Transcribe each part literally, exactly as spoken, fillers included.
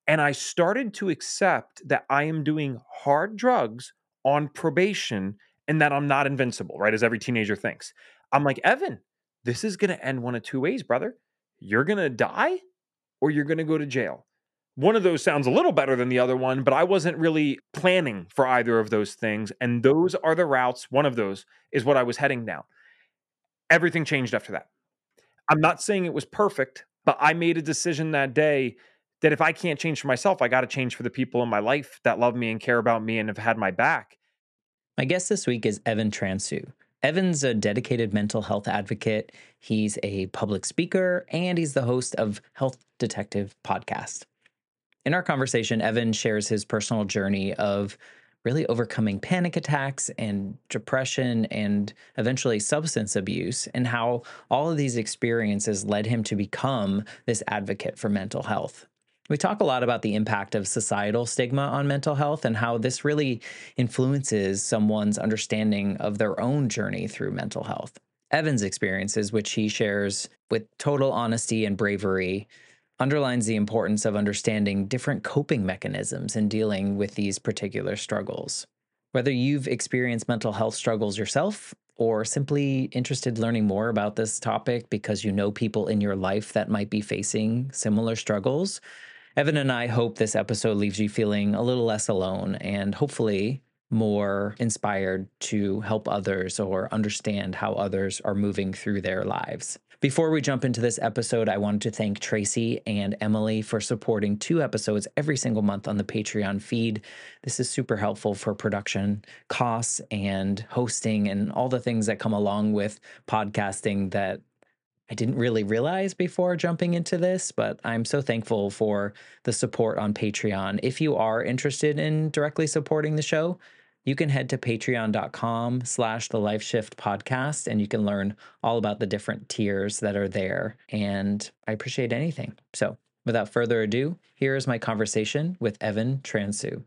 And I started to accept that I am doing hard drugs on probation and that I'm not invincible, right? As every teenager thinks. I'm like, Evan, this is going to end one of two ways, brother. You're going to die or you're going to go to jail. One of those sounds a little better than the other one, but I wasn't really planning for either of those things. And those are the routes. One of those is what I was heading down. Everything changed after that. I'm not saying it was perfect, but I made a decision that day that if I can't change for myself, I got to change for the people in my life that love me and care about me and have had my back. My guest this week is Evan Transue. Evan's a dedicated mental health advocate. He's a public speaker, and he's the host of Health Detective Podcast. In our conversation, Evan shares his personal journey of really overcoming panic attacks and depression and eventually substance abuse, and how all of these experiences led him to become this advocate for mental health. We talk a lot about the impact of societal stigma on mental health and how this really influences someone's understanding of their own journey through mental health. Evan's experiences, which he shares with total honesty and bravery, underlines the importance of understanding different coping mechanisms in dealing with these particular struggles. Whether you've experienced mental health struggles yourself or simply interested learning more about this topic because you know people in your life that might be facing similar struggles, Evan and I hope this episode leaves you feeling a little less alone and hopefully more inspired to help others or understand how others are moving through their lives. Before we jump into this episode, I wanted to thank Tracy and Emily for supporting two episodes every single month on the Patreon feed. This is super helpful for production costs and hosting and all the things that come along with podcasting that I didn't really realize before jumping into this, but I'm so thankful for the support on Patreon. If you are interested in directly supporting the show, you can head to patreon.com slash the Life Shift podcast, and you can learn all about the different tiers that are there. And I appreciate anything. So without further ado, here is my conversation with Evan Transue.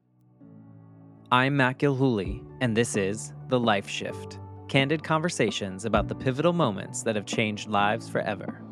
I'm Matt Gilhooly, and this is The Life Shift. Candid conversations about the pivotal moments that have changed lives forever.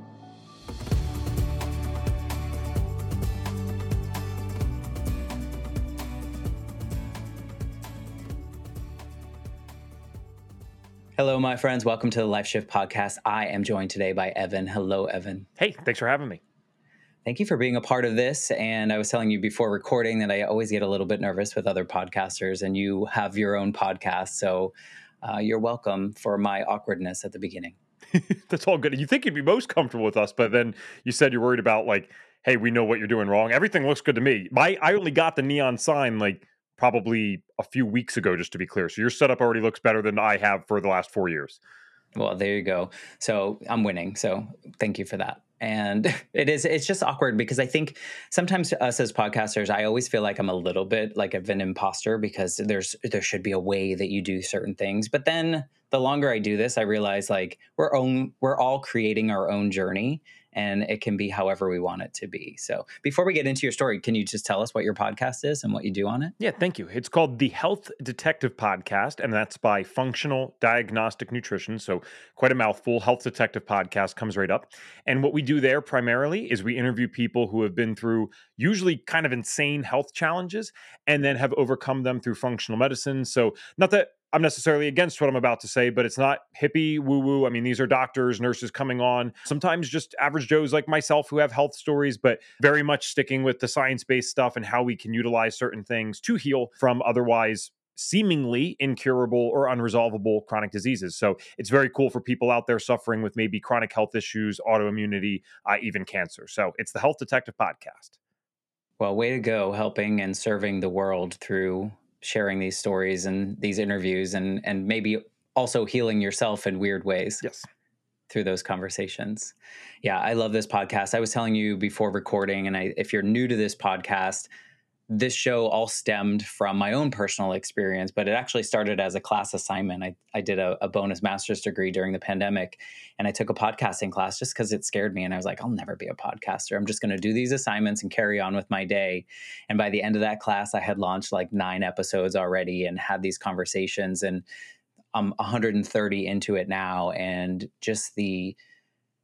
Hello, my friends. Welcome to the Life Shift podcast. I am joined today by Evan. Hello, Evan. Hey, thanks for having me. Thank you for being a part of this. And I was telling you before recording that I always get a little bit nervous with other podcasters, and you have your own podcast. So Uh, you're welcome for my awkwardness at the beginning. That's all good. You think you'd be most comfortable with us, but then you said you're worried about like, hey, we know what you're doing wrong. Everything looks good to me. My, I only got the neon sign like probably a few weeks ago, just to be clear. So your setup already looks better than I have for the last four years. Well, there you go. So I'm winning. So thank you for that. And it is, it's just awkward because I think sometimes us as podcasters, I always feel like I'm a little bit like of an imposter because there's, there should be a way that you do certain things. But then the longer I do this, I realize like we're own, we're all creating our own journey, and it can be however we want it to be. So before we get into your story, can you just tell us what your podcast is and what you do on it? Yeah, thank you. It's called the Health Detective Podcast, and that's by Functional Diagnostic Nutrition. So quite a mouthful. Health Detective Podcast comes right up. And what we do there primarily is we interview people who have been through usually kind of insane health challenges and then have overcome them through functional medicine. So not that I'm necessarily against what I'm about to say, but it's not hippie woo-woo. I mean, these are doctors, nurses coming on, sometimes just average Joes like myself who have health stories, but very much sticking with the science-based stuff and how we can utilize certain things to heal from otherwise seemingly incurable or unresolvable chronic diseases. So it's very cool for people out there suffering with maybe chronic health issues, autoimmunity, uh, even cancer. So it's the Health Detective Podcast. Well, way to go, helping and serving the world through sharing these stories and these interviews, and and maybe also healing yourself in weird ways. Yes. Through those conversations. Yeah, I love this podcast. I was telling you before recording, and I, if you're new to this podcast, this show all stemmed from my own personal experience, but it actually started as a class assignment. I, I did a, a bonus master's degree during the pandemic, and I took a podcasting class just because it scared me. And I was like, I'll never be a podcaster. I'm just going to do these assignments and carry on with my day. And by the end of that class, I had launched like nine episodes already and had these conversations, and I'm one hundred thirty into it now. And just the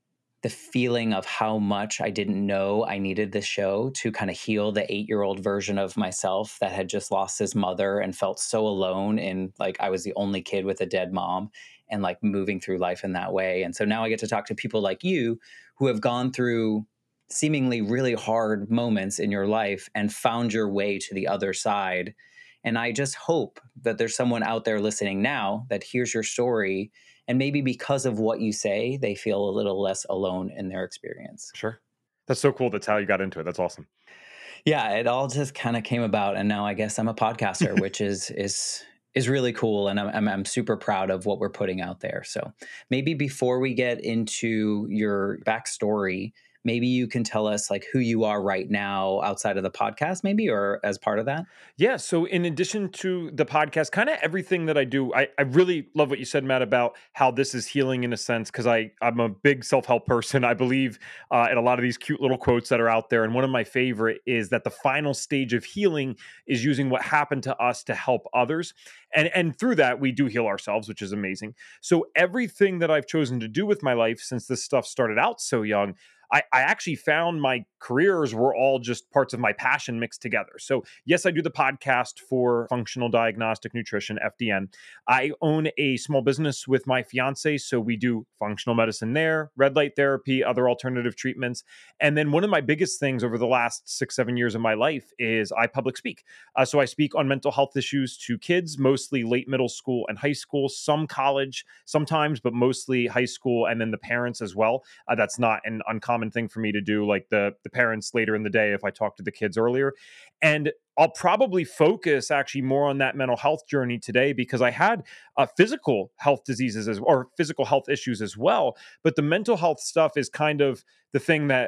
the feeling of how much I didn't know I needed this show to kind of heal the eight year old version of myself that had just lost his mother and felt so alone. And like I was the only kid with a dead mom and like moving through life in that way. And so now I get to talk to people like you who have gone through seemingly really hard moments in your life and found your way to the other side. And I just hope that there's someone out there listening now that hears your story. And maybe because of what you say, they feel a little less alone in their experience. Sure. That's so cool. That's how you got into it. That's awesome. Yeah, it all just kind of came about, and now I guess I'm a podcaster, which is is is really cool, and I'm, I'm I'm super proud of what we're putting out there. So maybe before we get into your backstory, maybe you can tell us like who you are right now outside of the podcast, maybe, or as part of that. Yeah. So, in addition to the podcast, kind of everything that I do, I, I really love what you said, Matt, about how this is healing in a sense, because I I'm a big self help person. I believe uh, in a lot of these cute little quotes that are out there, and one of my favorite is that the final stage of healing is using what happened to us to help others, and and through that we do heal ourselves, which is amazing. So, everything that I've chosen to do with my life since this stuff started out so young. I, I actually found my careers were all just parts of my passion mixed together. So, yes, I do the podcast for Functional Diagnostic Nutrition, F D N. I own a small business with my fiance. So, we do functional medicine there, red light therapy, other alternative treatments. And then, one of my biggest things over the last six, seven years of my life is I public speak. Uh, so, I speak on mental health issues to kids, mostly late middle school and high school, some college sometimes, but mostly high school, and then the parents as well. Uh, that's not an uncommon thing for me to do, like the the parents later in the day if I talk to the kids earlier. And I'll probably focus actually more on that mental health journey today because I had uh, physical health diseases as, or physical health issues as well. But the mental health stuff is kind of the thing that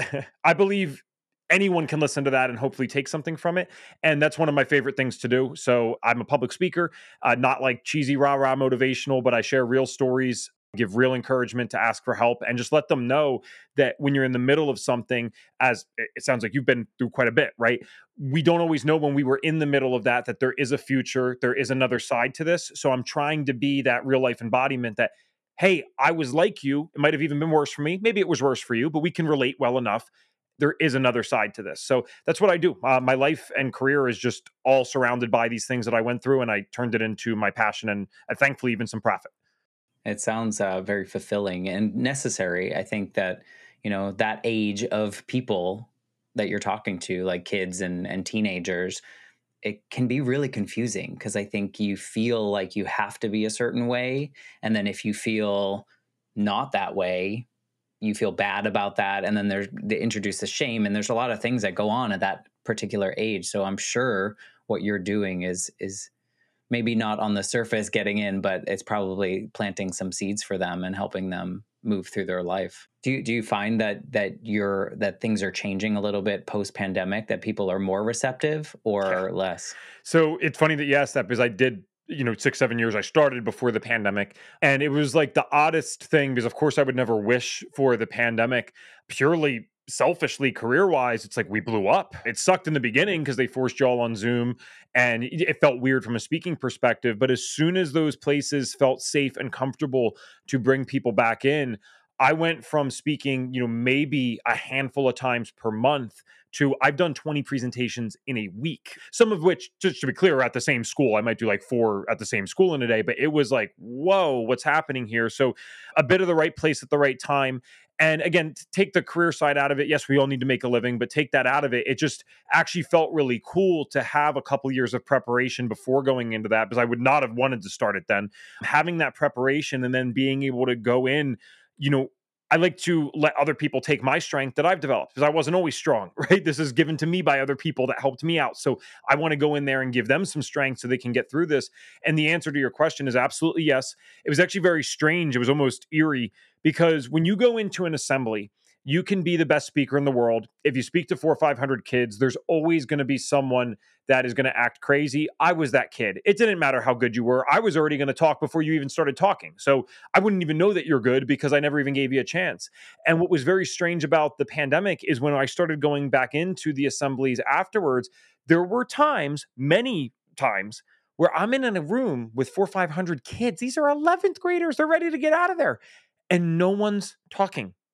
I believe anyone can listen to that and hopefully take something from it. And that's one of my favorite things to do. So I'm a public speaker, uh, not like cheesy rah rah motivational, but I share real stories, give real encouragement to ask for help, and just let them know that when you're in the middle of something, as it sounds like you've been through quite a bit, right? We don't always know when we were in the middle of that, that there is a future, there is another side to this. So I'm trying to be that real life embodiment that, hey, I was like you. It might have even been worse for me. Maybe it was worse for you, but we can relate well enough. There is another side to this. So that's what I do. Uh, my life and career is just all surrounded by these things that I went through, and I turned it into my passion and, and thankfully even some profit. It sounds uh, very fulfilling and necessary. I think that, you know, that age of people that you're talking to, like kids and, and teenagers, it can be really confusing because I think you feel like you have to be a certain way. And then if you feel not that way, you feel bad about that. And then there's, they introduce the shame, and there's a lot of things that go on at that particular age. So I'm sure what you're doing is, is, maybe not on the surface getting in, but it's probably planting some seeds for them and helping them move through their life. Do you, do you find that that you're that things are changing a little bit post pandemic, that people are more receptive or Yeah. less? So it's funny that you asked that because I did, you know, six, seven years I started before the pandemic. And it was like the oddest thing because, of course, I would never wish for the pandemic purely selfishly career wise. It's like we blew up. It sucked in the beginning because they forced you all on Zoom and it it felt weird from a speaking perspective. But as soon as those places felt safe and comfortable to bring people back in, I went from speaking, you know, maybe a handful of times per month to I've done twenty presentations in a week. Some of which, just to be clear, are at the same school. I might do like four at the same school in a day, but it was like, whoa, what's happening here? So a bit of the right place at the right time. And again, to take the career side out of it, yes, we all need to make a living, but take that out of it. It just actually felt really cool to have a couple years of preparation before going into that because I would not have wanted to start it then. Having that preparation and then being able to go in, you know, I like to let other people take my strength that I've developed because I wasn't always strong, right? This is given to me by other people that helped me out. So I want to go in there and give them some strength so they can get through this. And the answer to your question is absolutely yes. It was actually very strange. It was almost eerie because when you go into an assembly, you can be the best speaker in the world. If you speak to four or five hundred kids, there's always going to be someone that is going to act crazy. I was that kid. It didn't matter how good you were. I was already going to talk before you even started talking. So I wouldn't even know that you're good because I never even gave you a chance. And what was very strange about the pandemic is when I started going back into the assemblies afterwards, there were times, many times, where I'm in a room with four or five hundred kids. These are eleventh graders. They're ready to get out of there. And no one's talking.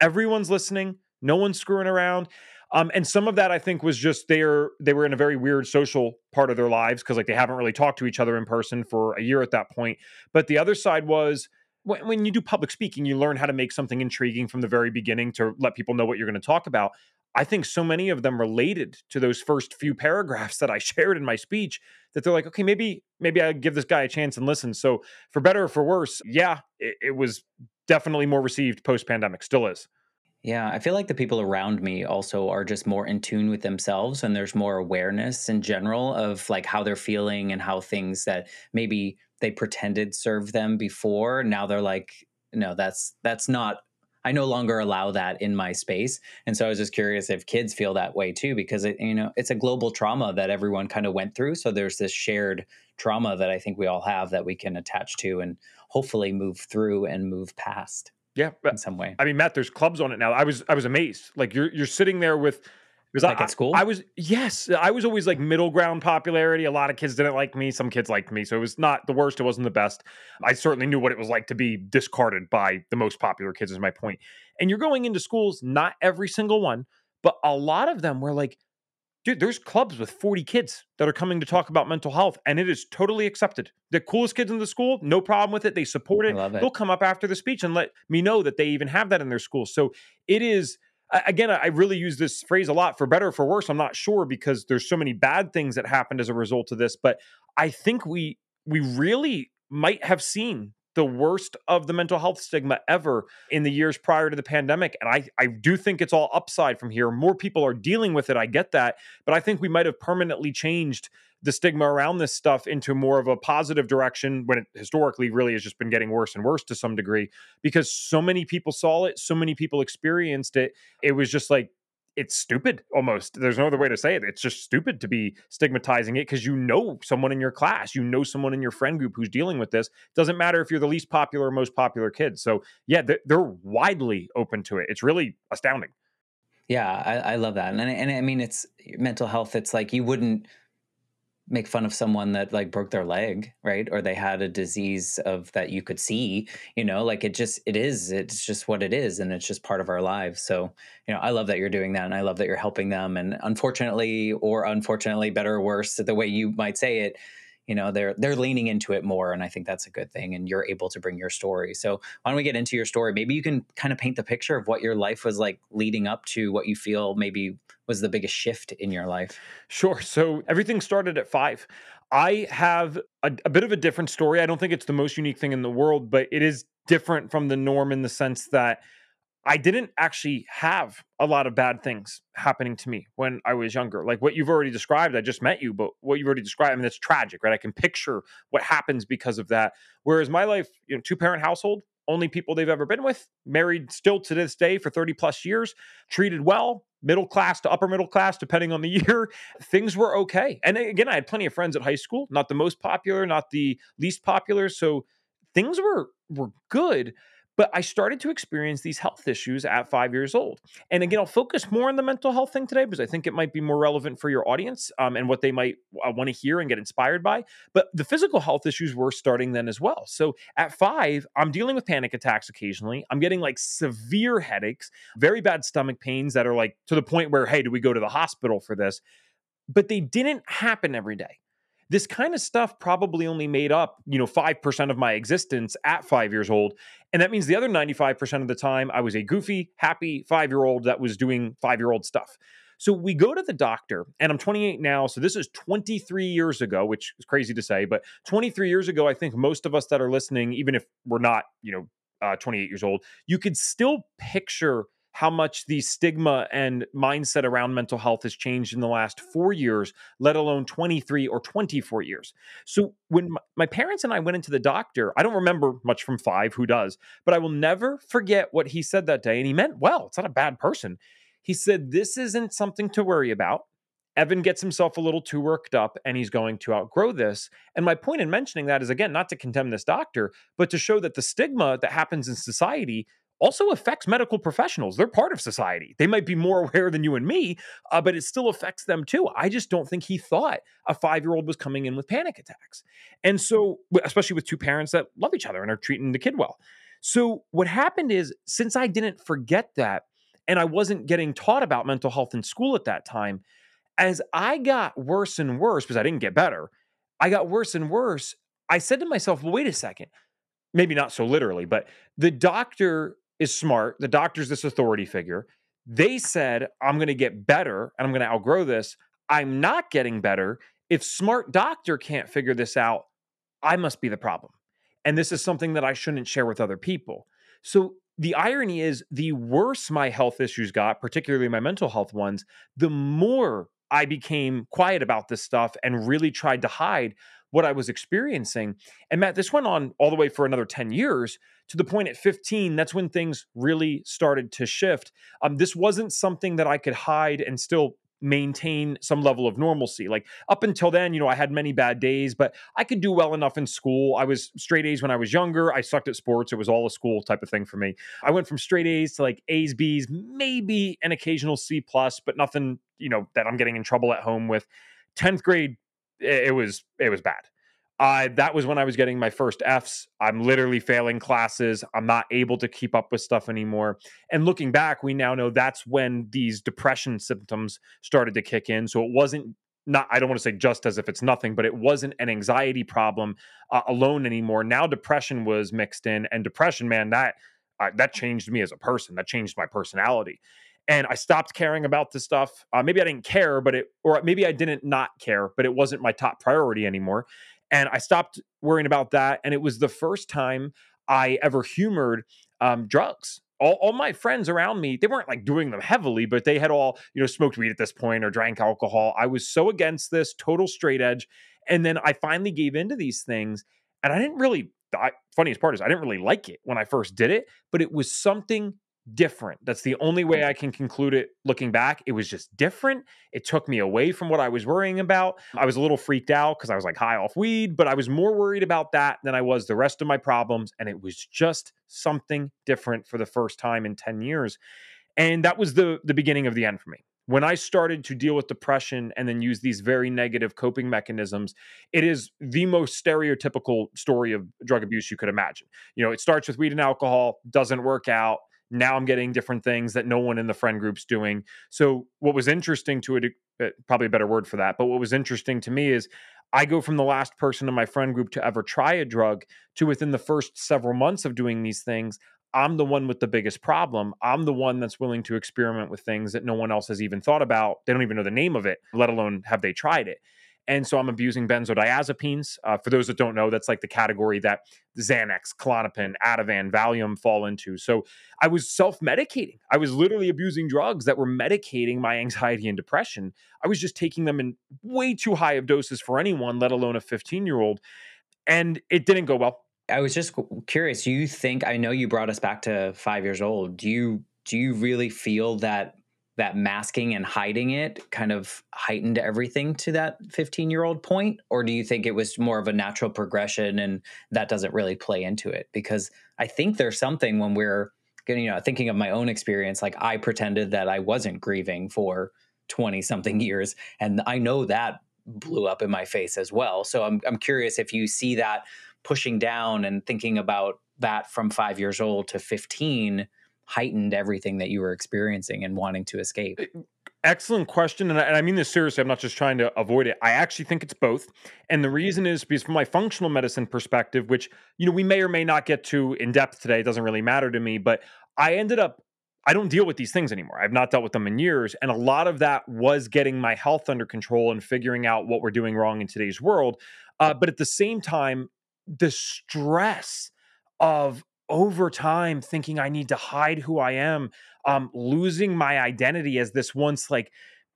Everyone's listening. No one's screwing around. Um, and some of that I think was just they're they were in a very weird social part of their lives because like they haven't really talked to each other in person for a year at that point. But the other side was when, when you do public speaking, you learn how to make something intriguing from the very beginning to let people know what you're going to talk about. I think so many of them related to those first few paragraphs that I shared in my speech that they're like, okay, maybe maybe I give this guy a chance and listen. So for better or for worse, yeah, it, it was definitely more received post pandemic. Still is. Yeah, I feel like the people around me also are just more in tune with themselves and there's more awareness in general of like how they're feeling and how things that maybe they pretended served them before, now they're like, no, that's that's not I no longer allow that in my space. And so I was just curious if kids feel that way too, because it, you know, it's a global trauma that everyone kind of went through. So there's this shared trauma that I think we all have that we can attach to and hopefully move through and move past Yeah, but in some way. I mean, Matt, there's clubs on it now. I was I was amazed. Like you're you're sitting there with because Like I at school? I was yes, I was always like middle ground popularity. A lot of kids didn't like me. Some kids liked me, so it was not the worst. It wasn't the best. I certainly knew what it was like to be discarded by the most popular kids. Is my point. And you're going into schools, not every single one, but a lot of them were like, dude, there's clubs with forty kids that are coming to talk about mental health, and it is totally accepted. The coolest kids in the school, no problem with it. They support I it. love They'll it. come up after the speech and let me know that they even have that in their school. So it is, a- again, I really use this phrase a lot for better or for worse. I'm not sure because there's so many bad things that happened as a result of this, but I think we we really might have seen the worst of the mental health stigma ever in the years prior to the pandemic. And I, I do think it's all upside from here. More people are dealing with it. I get that. But I think we might have permanently changed the stigma around this stuff into more of a positive direction when it historically really has just been getting worse and worse to some degree because so many people saw it, so many people experienced it. It was just like, it's stupid almost. There's no other way to say it. It's just stupid to be stigmatizing it because you know someone in your class, you know someone in your friend group who's dealing with this. Doesn't matter if you're the least popular or most popular kid. So yeah, they're, they're widely open to it. It's really astounding. Yeah, I, I love that. And, and I mean, it's mental health. It's like you wouldn't make fun of someone that like broke their leg, right? Or they had a disease of that you could see, you know, like it just, it is, it's just what it is. And it's just part of our lives. So, you know, I love that you're doing that. And I love that you're helping them. And unfortunately, or unfortunately, better or worse, the way you might say it, you know, they're, they're leaning into it more. And I think that's a good thing. And you're able to bring your story. So why don't we get into your story? Maybe you can kind of paint the picture of what your life was like leading up to what you feel maybe was the biggest shift in your life. Sure. So everything started at five. I have a, a bit of a different story. I don't think it's the most unique thing in the world, but it is different from the norm in the sense that I didn't actually have a lot of bad things happening to me when I was younger. Like what you've already described, I just met you, but what you've already described, I mean, that's tragic, right? I can picture what happens because of that. Whereas my life, you know, two parent household, only people they've ever been with, married still to this day for thirty plus years, treated well, middle class to upper middle class, depending on the year, things were okay. And again, I had plenty of friends at high school, not the most popular, not the least popular. So things were were good. But I started to experience these health issues at five years old. And again, I'll focus more on the mental health thing today because I think it might be more relevant for your audience um, and what they might uh, want to hear and get inspired by. But the physical health issues were starting then as well. So at five, I'm dealing with panic attacks occasionally. I'm getting like severe headaches, very bad stomach pains that are like to the point where, hey, do we go to the hospital for this? But they didn't happen every day. This kind of stuff probably only made up, you know, five percent of my existence at five years old. And that means the other ninety-five percent of the time, I was a goofy, happy five-year-old that was doing five-year-old stuff. So we go to the doctor, and I'm twenty-eight now. So this is twenty-three years ago, which is crazy to say, but twenty-three years ago, I think most of us that are listening, even if we're not, you know, uh, twenty-eight years old, you could still picture how much the stigma and mindset around mental health has changed in the last four years, let alone twenty-three or twenty-four years. So when my, my parents and I went into the doctor, I don't remember much from five, who does, but I will never forget what he said that day. And he meant well, it's not a bad person. He said, this isn't something to worry about. Evan gets himself a little too worked up and he's going to outgrow this. And my point in mentioning that is, again, not to condemn this doctor, but to show that the stigma that happens in society also affects medical professionals. They're part of society. They might be more aware than you and me, uh, but it still affects them too. I just don't think he thought a five-year-old was coming in with panic attacks. And so, especially with two parents that love each other and are treating the kid well. So what happened is, since I didn't forget that, and I wasn't getting taught about mental health in school at that time, as I got worse and worse, because I didn't get better, I got worse and worse. I said to myself, well, wait a second. Maybe not so literally, but the doctor is smart. The doctor's this authority figure. They said, I'm going to get better and I'm going to outgrow this. I'm not getting better. If smart doctor can't figure this out, I must be the problem. And this is something that I shouldn't share with other people. So the irony is, the worse my health issues got, particularly my mental health ones, the more I became quiet about this stuff and really tried to hide what I was experiencing. And Matt, this went on all the way for another ten years, to the point at fifteen, that's when things really started to shift. Um, this wasn't something that I could hide and still maintain some level of normalcy. Like, up until then, you know, I had many bad days, but I could do well enough in school. I was straight A's when I was younger. I sucked at sports. It was all a school type of thing for me. I went from straight A's to like A's, B's, maybe an occasional C plus, but nothing, you know, that I'm getting in trouble at home with. tenth grade, it was, it was bad. Uh, that was when I was getting my first F's. I'm literally failing classes. I'm not able to keep up with stuff anymore. And looking back, we now know that's when these depression symptoms started to kick in. So it wasn't not, I don't want to say just as if it's nothing, but it wasn't an anxiety problem uh, alone anymore. Now depression was mixed in, and depression, man, that uh, that changed me as a person. That changed my personality. And I stopped caring about this stuff. Uh, maybe I didn't care, but it, or maybe I didn't not care, but it wasn't my top priority anymore. And I stopped worrying about that. And it was the first time I ever humored um, drugs. All, all my friends around me, they weren't like doing them heavily, but they had all, you know, smoked weed at this point or drank alcohol. I was so against this, total straight edge. And then I finally gave into these things. And I didn't really, the funniest part is I didn't really like it when I first did it, but it was something different. That's the only way I can conclude it looking back. It was just different. It took me away from what I was worrying about. I was a little freaked out because I was like high off weed, but I was more worried about that than I was the rest of my problems. And it was just something different for the first time in ten years. And that was the, the beginning of the end for me. When I started to deal with depression and then use these very negative coping mechanisms, it is the most stereotypical story of drug abuse you could imagine. You know, it starts with weed and alcohol, doesn't work out. Now I'm getting different things that no one in the friend group's doing. So what was interesting to it, uh, probably a better word for that, but what was interesting to me is I go from the last person in my friend group to ever try a drug to within the first several months of doing these things, I'm the one with the biggest problem. I'm the one that's willing to experiment with things that no one else has even thought about. They don't even know the name of it, let alone have they tried it. And so I'm abusing benzodiazepines. Uh, for those that don't know, that's like the category that Xanax, Klonopin, Ativan, Valium fall into. So I was self-medicating. I was literally abusing drugs that were medicating my anxiety and depression. I was just taking them in way too high of doses for anyone, let alone a fifteen-year-old. And it didn't go well. I was just curious. Do you think, I know you brought us back to five years old. Do you, do you really feel that that masking and hiding it kind of heightened everything to that fifteen year old point? Or do you think it was more of a natural progression and that doesn't really play into it? Because I think there's something when we're, you know, thinking of my own experience, like I pretended that I wasn't grieving for twenty something years. And I know that blew up in my face as well. So I'm, I'm curious if you see that pushing down and thinking about that from five years old to fifteen heightened everything that you were experiencing and wanting to escape. Excellent question. And I, and I mean this seriously. I'm not just trying to avoid it. I actually think it's both. And the reason is because from my functional medicine perspective, which, you know, we may or may not get to in depth today, it doesn't really matter to me, but I ended up, I don't deal with these things anymore. I've not dealt with them in years. And a lot of that was getting my health under control and figuring out what we're doing wrong in today's world. Uh, but at the same time, the stress of over time thinking I need to hide who I am, um, losing my identity as this once like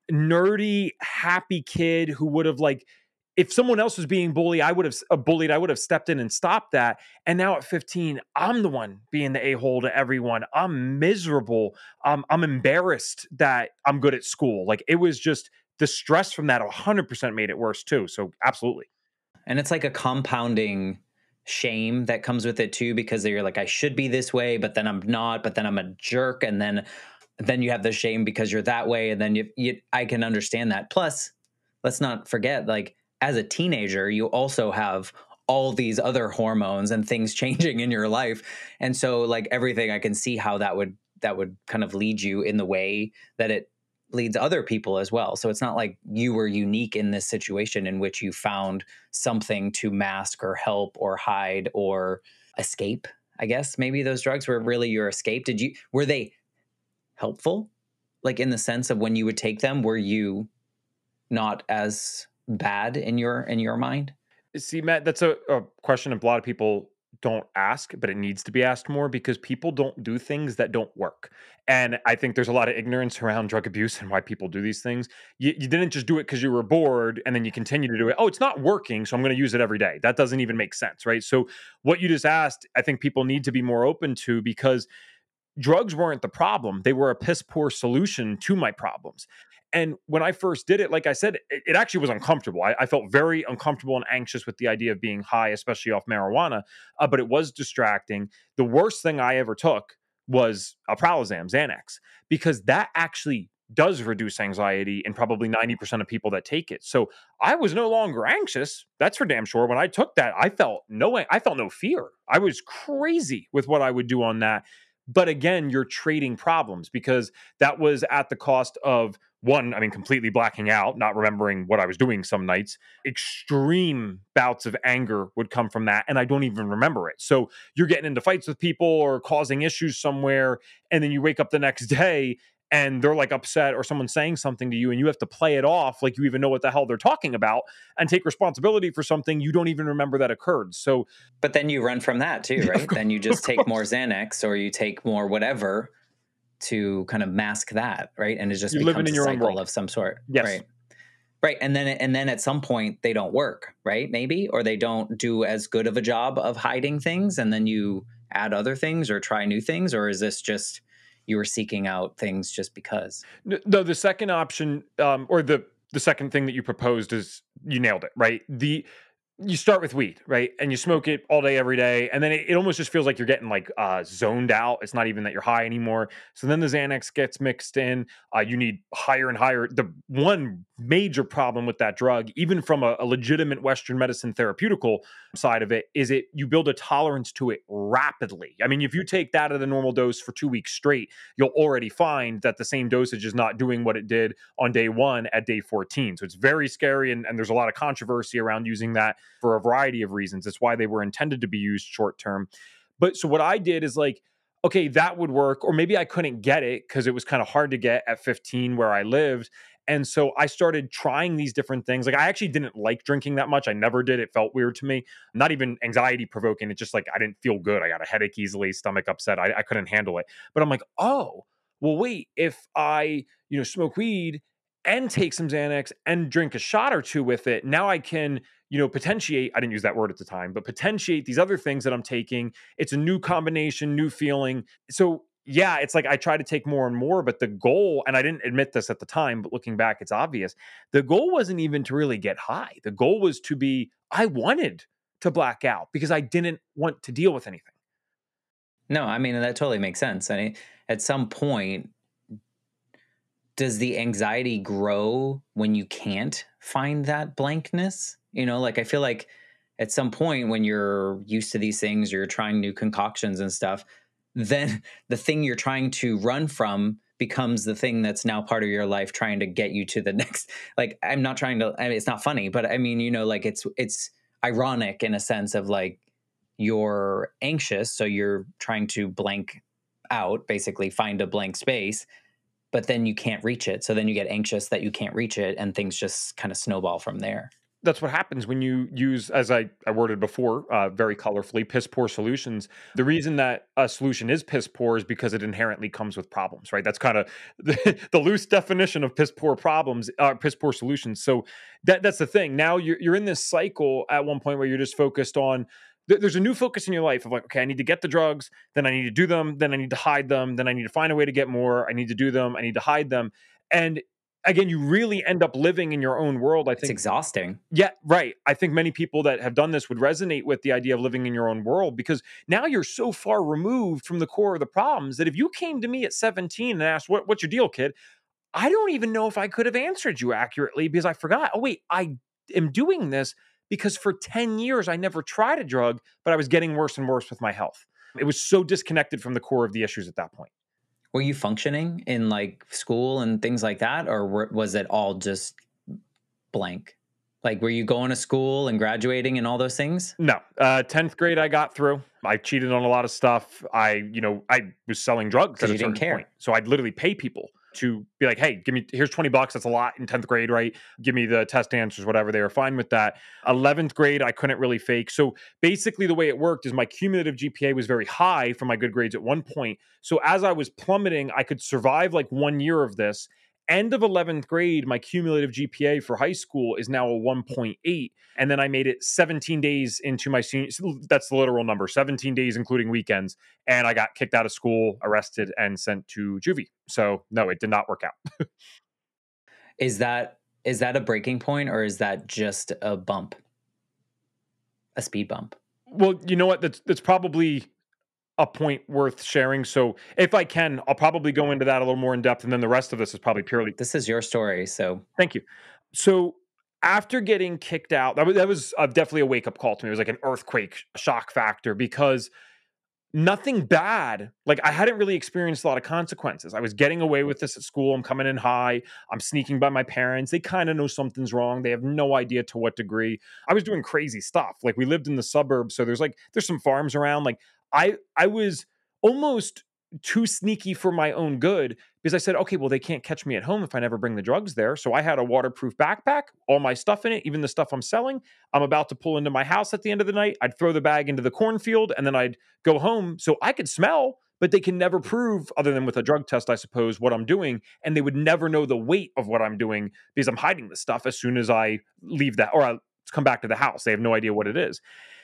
nerdy, happy kid who would have like, if someone else was being bullied, I would have uh, bullied, I would have stepped in and stopped that. And now at fifteen, I'm the one being the a-hole to everyone. I'm miserable. Um, I'm embarrassed that I'm good at school. Like it was just the stress from that one hundred percent made it worse too. So absolutely. And it's like a compounding shame that comes with it too, because you're like, I should be this way, but then I'm not, but then I'm a jerk. And then, then you have the shame because you're that way. And then you, you, I can understand that. Plus, let's not forget, like as a teenager, you also have all these other hormones and things changing in your life. And so like everything, I can see how that would that would kind of lead you in the way that it leads other people as well. So it's not like you were unique in this situation in which you found something to mask or help or hide or escape. I guess maybe those drugs were really your escape. Did you were they helpful? Like in the sense of when you would take them, were you not as bad in your in your mind? See, Matt, that's a, a question a lot of people don't ask, but it needs to be asked more because people don't do things that don't work. And I think there's a lot of ignorance around drug abuse and why people do these things. You, you didn't just do it because you were bored and then you continue to do it. Oh, it's not working, so I'm going to use it every day. That doesn't even make sense, right? So, what you just asked, I think people need to be more open to because drugs weren't the problem. They were a piss poor solution to my problems. And when I first did it, like I said, it, it actually was uncomfortable. I, I felt very uncomfortable and anxious with the idea of being high, especially off marijuana, uh, but it was distracting. The worst thing I ever took was a Pralazam, Xanax, because that actually does reduce anxiety in probably ninety percent of people that take it. So I was no longer anxious. That's for damn sure. When I took that, I felt no, I felt no fear. I was crazy with what I would do on that. But again, you're trading problems because that was at the cost of one, I mean, completely blacking out, not remembering what I was doing some nights. Extreme bouts of anger would come from that. And I don't even remember it. So you're getting into fights with people or causing issues somewhere. And then you wake up the next day and they're like upset or someone's saying something to you and you have to play it off like you even know what the hell they're talking about and take responsibility for something you don't even remember that occurred. So, but then you run from that too, right? Then you just take more Xanax or you take more whatever to kind of mask that, right? And it just You're becomes living in a your own cycle world. of some sort. Yes. Right. Right. And then and then at some point they don't work, right? Maybe, or they don't do as good of a job of hiding things and then you add other things or try new things, or is this just you were seeking out things just because? No, the second option, um, or the the second thing that you proposed is you nailed it, right? The you start with weed, right? And you smoke it all day, every day. And then it, it almost just feels like you're getting like uh, zoned out. It's not even that you're high anymore. So then the Xanax gets mixed in. Uh, you need higher and higher. The one major problem with that drug, even from a, a legitimate Western medicine therapeutical side of it, is it you build a tolerance to it rapidly. I mean, if you take that at a normal dose for two weeks straight, you'll already find that the same dosage is not doing what it did on day one at day fourteen. So it's very scary. And, and there's a lot of controversy around using that for a variety of reasons. That's why they were intended to be used short term. But so what I did is like, okay, that would work. Or maybe I couldn't get it because it was kind of hard to get at fifteen where I lived. And so I started trying these different things. Like I actually didn't like drinking that much. I never did. It felt weird to me. Not even anxiety provoking. It's just like I didn't feel good. I got a headache easily, stomach upset. I, I couldn't handle it. But I'm like, oh, well, wait, if I, you know, smoke weed and take some Xanax and drink a shot or two with it, now I can, you know, potentiate, I didn't use that word at the time, but potentiate these other things that I'm taking. It's a new combination, new feeling. So yeah, it's like I try to take more and more, but the goal, and I didn't admit this at the time, but looking back, it's obvious. The goal wasn't even to really get high. The goal was to be, I wanted to black out because I didn't want to deal with anything. No, I mean, that totally makes sense. I mean, at some point, does the anxiety grow when you can't find that blankness? You know, like I feel like at some point when you're used to these things, or you're trying new concoctions and stuff, then the thing you're trying to run from becomes the thing that's now part of your life, trying to get you to the next. Like, I'm not trying to, I mean, it's not funny, but I mean, you know, like it's, it's ironic in a sense of like, you're anxious. So you're trying to blank out, basically find a blank space, but then you can't reach it. So then you get anxious that you can't reach it and things just kind of snowball from there. That's what happens when you use, as I, I worded before, uh, very colorfully, piss poor solutions. The reason that a solution is piss poor is because it inherently comes with problems, right? That's kind of the, the loose definition of piss poor problems, uh, piss poor solutions. So that that's the thing. Now you're you're in this cycle at one point where you're just focused on. th- There's a new focus in your life of like, okay, I need to get the drugs, then I need to do them, then I need to hide them, then I need to find a way to get more. I need to do them, I need to hide them, and again, you really end up living in your own world. I It's think exhausting. yeah, right. I think many people that have done this would resonate with the idea of living in your own world because now you're so far removed from the core of the problems that if you came to me at seventeen and asked, what, what's your deal, kid? I don't even know if I could have answered you accurately because I forgot. Oh, wait, I am doing this because for ten years, I never tried a drug, but I was getting worse and worse with my health. It was so disconnected from the core of the issues at that point. Were you functioning in like school and things like that? Or were, was it all just blank? Like, were you going to school and graduating and all those things? No, uh, tenth grade, I got through. I cheated on a lot of stuff. I, you know, I was selling drugs at Because a you didn't certain care. point. So I'd literally pay people to be like, hey, give me, here's twenty bucks. That's a lot in tenth grade, right? Give me the test answers, whatever. They were fine with that. eleventh grade, I couldn't really fake. So basically the way it worked is my cumulative G P A was very high for my good grades at one point. So as I was plummeting, I could survive like one year of this. End of eleventh grade, my cumulative G P A for high school is now a one point eight. And then I made it seventeen days into my senior, that's the literal number, seventeen days, including weekends. And I got kicked out of school, arrested, and sent to juvie. So no, it did not work out. Is that is that a breaking point, or is that just a bump? A speed bump? Well, you know what? That's that's probably a point worth sharing. So if I can, I'll probably go into that a little more in depth. And then the rest of this is probably purely. This is your story, so Thank you. So after getting kicked out, that was, that was uh, definitely a wake up call to me. It was like an earthquake shock factor because nothing bad. Like I hadn't really experienced a lot of consequences. I was getting away with this at school. I'm coming in high. I'm sneaking by my parents. They kind of know something's wrong. They have no idea to what degree. I was doing crazy stuff. Like we lived in the suburbs. So there's like, there's some farms around. Like I, I was almost too sneaky for my own good because I said, okay, well, they can't catch me at home if I never bring the drugs there. So I had a waterproof backpack, all my stuff in it, even the stuff I'm selling. I'm about to pull into my house at the end of the night. I'd throw the bag into the cornfield and then I'd go home so I could smell, but they can never prove, other than with a drug test, I suppose, what I'm doing. And they would never know the weight of what I'm doing because I'm hiding the stuff as soon as I leave that or I come back to the house. They have no idea what it is.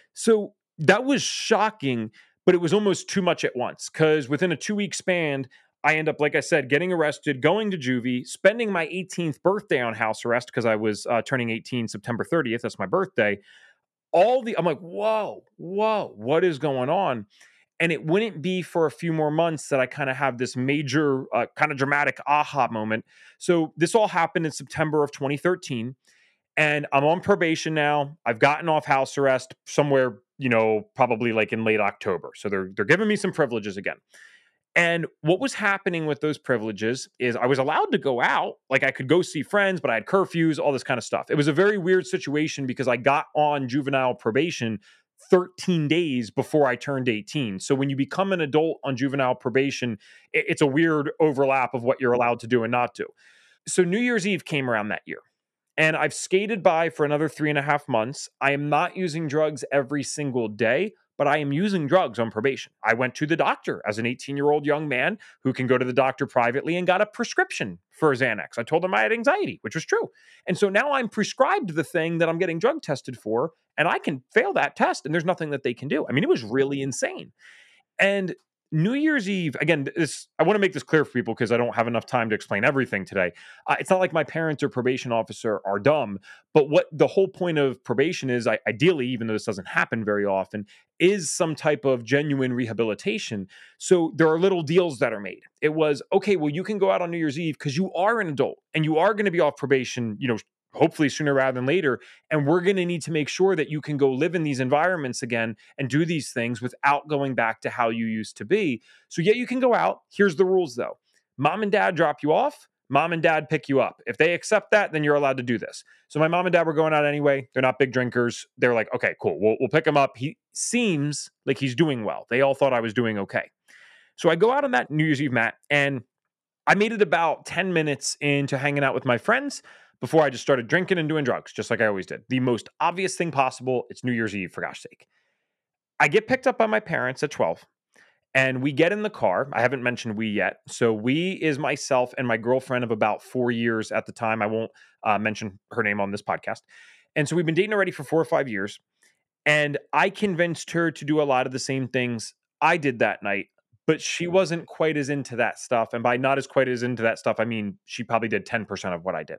So that was shocking, but it was almost too much at once because within a two week span, I end up, like I said, getting arrested, going to juvie, spending my eighteenth birthday on house arrest because I was uh, turning eighteen September thirtieth. That's my birthday. All the, I'm like, whoa, whoa, what is going on? And it wouldn't be for a few more months that I kind of have this major, uh, kind of dramatic aha moment. So this all happened in September of twenty thirteen. And I'm on probation now. I've gotten off house arrest somewhere, you know, probably like in late October. So they're they're giving me some privileges again. And what was happening with those privileges is I was allowed to go out, like I could go see friends, but I had curfews, all this kind of stuff. It was a very weird situation because I got on juvenile probation thirteen days before I turned eighteen. So when you become an adult on juvenile probation, it's a weird overlap of what you're allowed to do and not do. So New Year's Eve came around that year. And I've skated by for another three and a half months. I am not using drugs every single day, but I am using drugs on probation. I went to the doctor as an eighteen year old young man who can go to the doctor privately and got a prescription for Xanax. I told him I had anxiety, which was true. And so now I'm prescribed the thing that I'm getting drug tested for, and I can fail that test, and there's nothing that they can do. I mean, it was really insane. And New Year's Eve, again, this I want to make this clear for people because I don't have enough time to explain everything today. Uh, it's not like my parents or probation officer are dumb, but what the whole point of probation is, I, ideally, even though this doesn't happen very often, is some type of genuine rehabilitation. So there are little deals that are made. It was, okay, well, you can go out on New Year's Eve because you are an adult and you are going to be off probation, you know, hopefully sooner rather than later. And we're going to need to make sure that you can go live in these environments again and do these things without going back to how you used to be. So yeah, you can go out. Here's the rules though. Mom and dad drop you off. Mom and dad pick you up. If they accept that, then you're allowed to do this. So my mom and dad were going out anyway. They're not big drinkers. They're like, okay, cool. We'll, we'll pick him up. He seems like he's doing well. They all thought I was doing okay. So I go out on that New Year's Eve, Matt, and I made it about ten minutes into hanging out with my friends before I just started drinking and doing drugs, just like I always did. The most obvious thing possible, it's New Year's Eve, for gosh sake. I get picked up by my parents at twelve, and we get in the car. I haven't mentioned we yet. So we is myself and my girlfriend of about four years at the time. I won't uh, mention her name on this podcast. And so we've been dating already for four or five years. And I convinced her to do a lot of the same things I did that night, but she wasn't quite as into that stuff. And by not as quite as into that stuff, I mean, she probably did ten percent of what I did.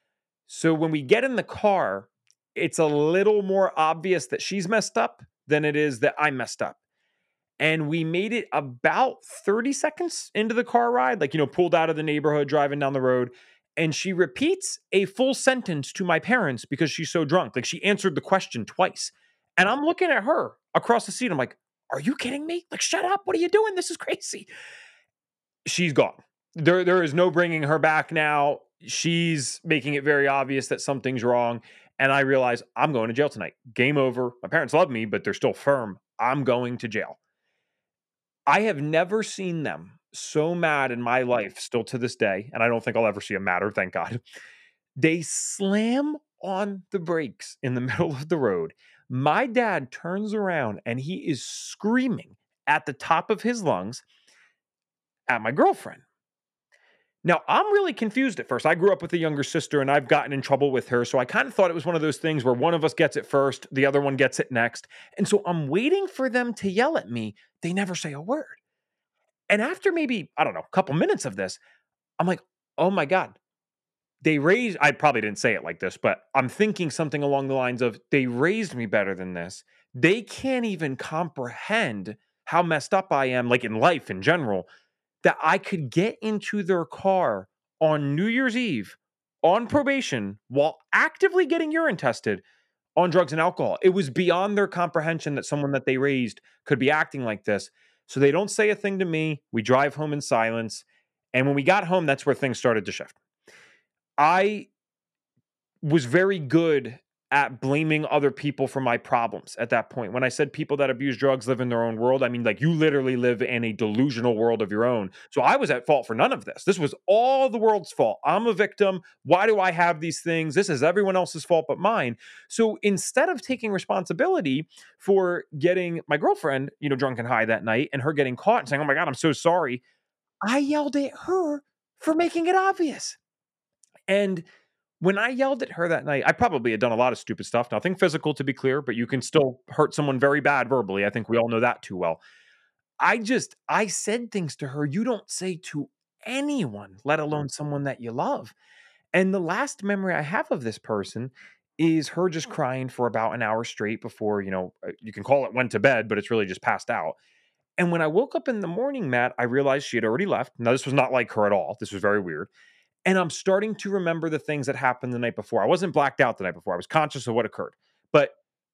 So when we get in the car, it's a little more obvious that she's messed up than it is that I messed up. And we made it about thirty seconds into the car ride, like, you know, pulled out of the neighborhood, driving down the road. And she repeats a full sentence to my parents because she's so drunk. Like she answered the question twice. And I'm looking at her across the seat. I'm like, are you kidding me? Like, shut up. What are you doing? This is crazy. She's gone. There, there is no bringing her back now. She's making it very obvious that something's wrong. And I realize I'm going to jail tonight. Game over. My parents love me, but they're still firm. I'm going to jail. I have never seen them so mad in my life, still to this day, and I don't think I'll ever see them madder, thank God. They slam on the brakes in the middle of the road. My dad turns around and he is screaming at the top of his lungs at my girlfriend. Now, I'm really confused at first. I grew up with a younger sister and I've gotten in trouble with her. So I kind of thought it was one of those things where one of us gets it first, the other one gets it next. And so I'm waiting for them to yell at me. They never say a word. And after maybe, I don't know, a couple minutes of this, I'm like, oh my God. They raised, I probably didn't say it like this, but I'm thinking something along the lines of, they raised me better than this. They can't even comprehend how messed up I am, like in life in general, that I could get into their car on New Year's Eve on probation while actively getting urine tested on drugs and alcohol. It was beyond their comprehension that someone that they raised could be acting like this. So they don't say a thing to me. We drive home in silence. And when we got home, that's where things started to shift. I was very good at blaming other people for my problems at that point. When I said people that abuse drugs live in their own world, I mean, like you literally live in a delusional world of your own. So I was at fault for none of this. This was all the world's fault. I'm a victim. Why do I have these things? This is everyone else's fault but mine. So instead of taking responsibility for getting my girlfriend, you know, drunk and high that night and her getting caught and saying, oh my God, I'm so sorry, I yelled at her for making it obvious. And when I yelled at her that night, I probably had done a lot of stupid stuff. Nothing physical, to be clear, but you can still hurt someone very bad verbally. I think we all know that too well. I just, I said things to her you don't say to anyone, let alone someone that you love. And the last memory I have of this person is her just crying for about an hour straight before, you know, uh, you can call it went to bed, but it's really just passed out. And when I woke up in the morning, Matt, I realized she had already left. Now, this was not like her at all. This was very weird. And I'm starting to remember the things that happened the night before. I wasn't blacked out the night before. I was conscious of what occurred. But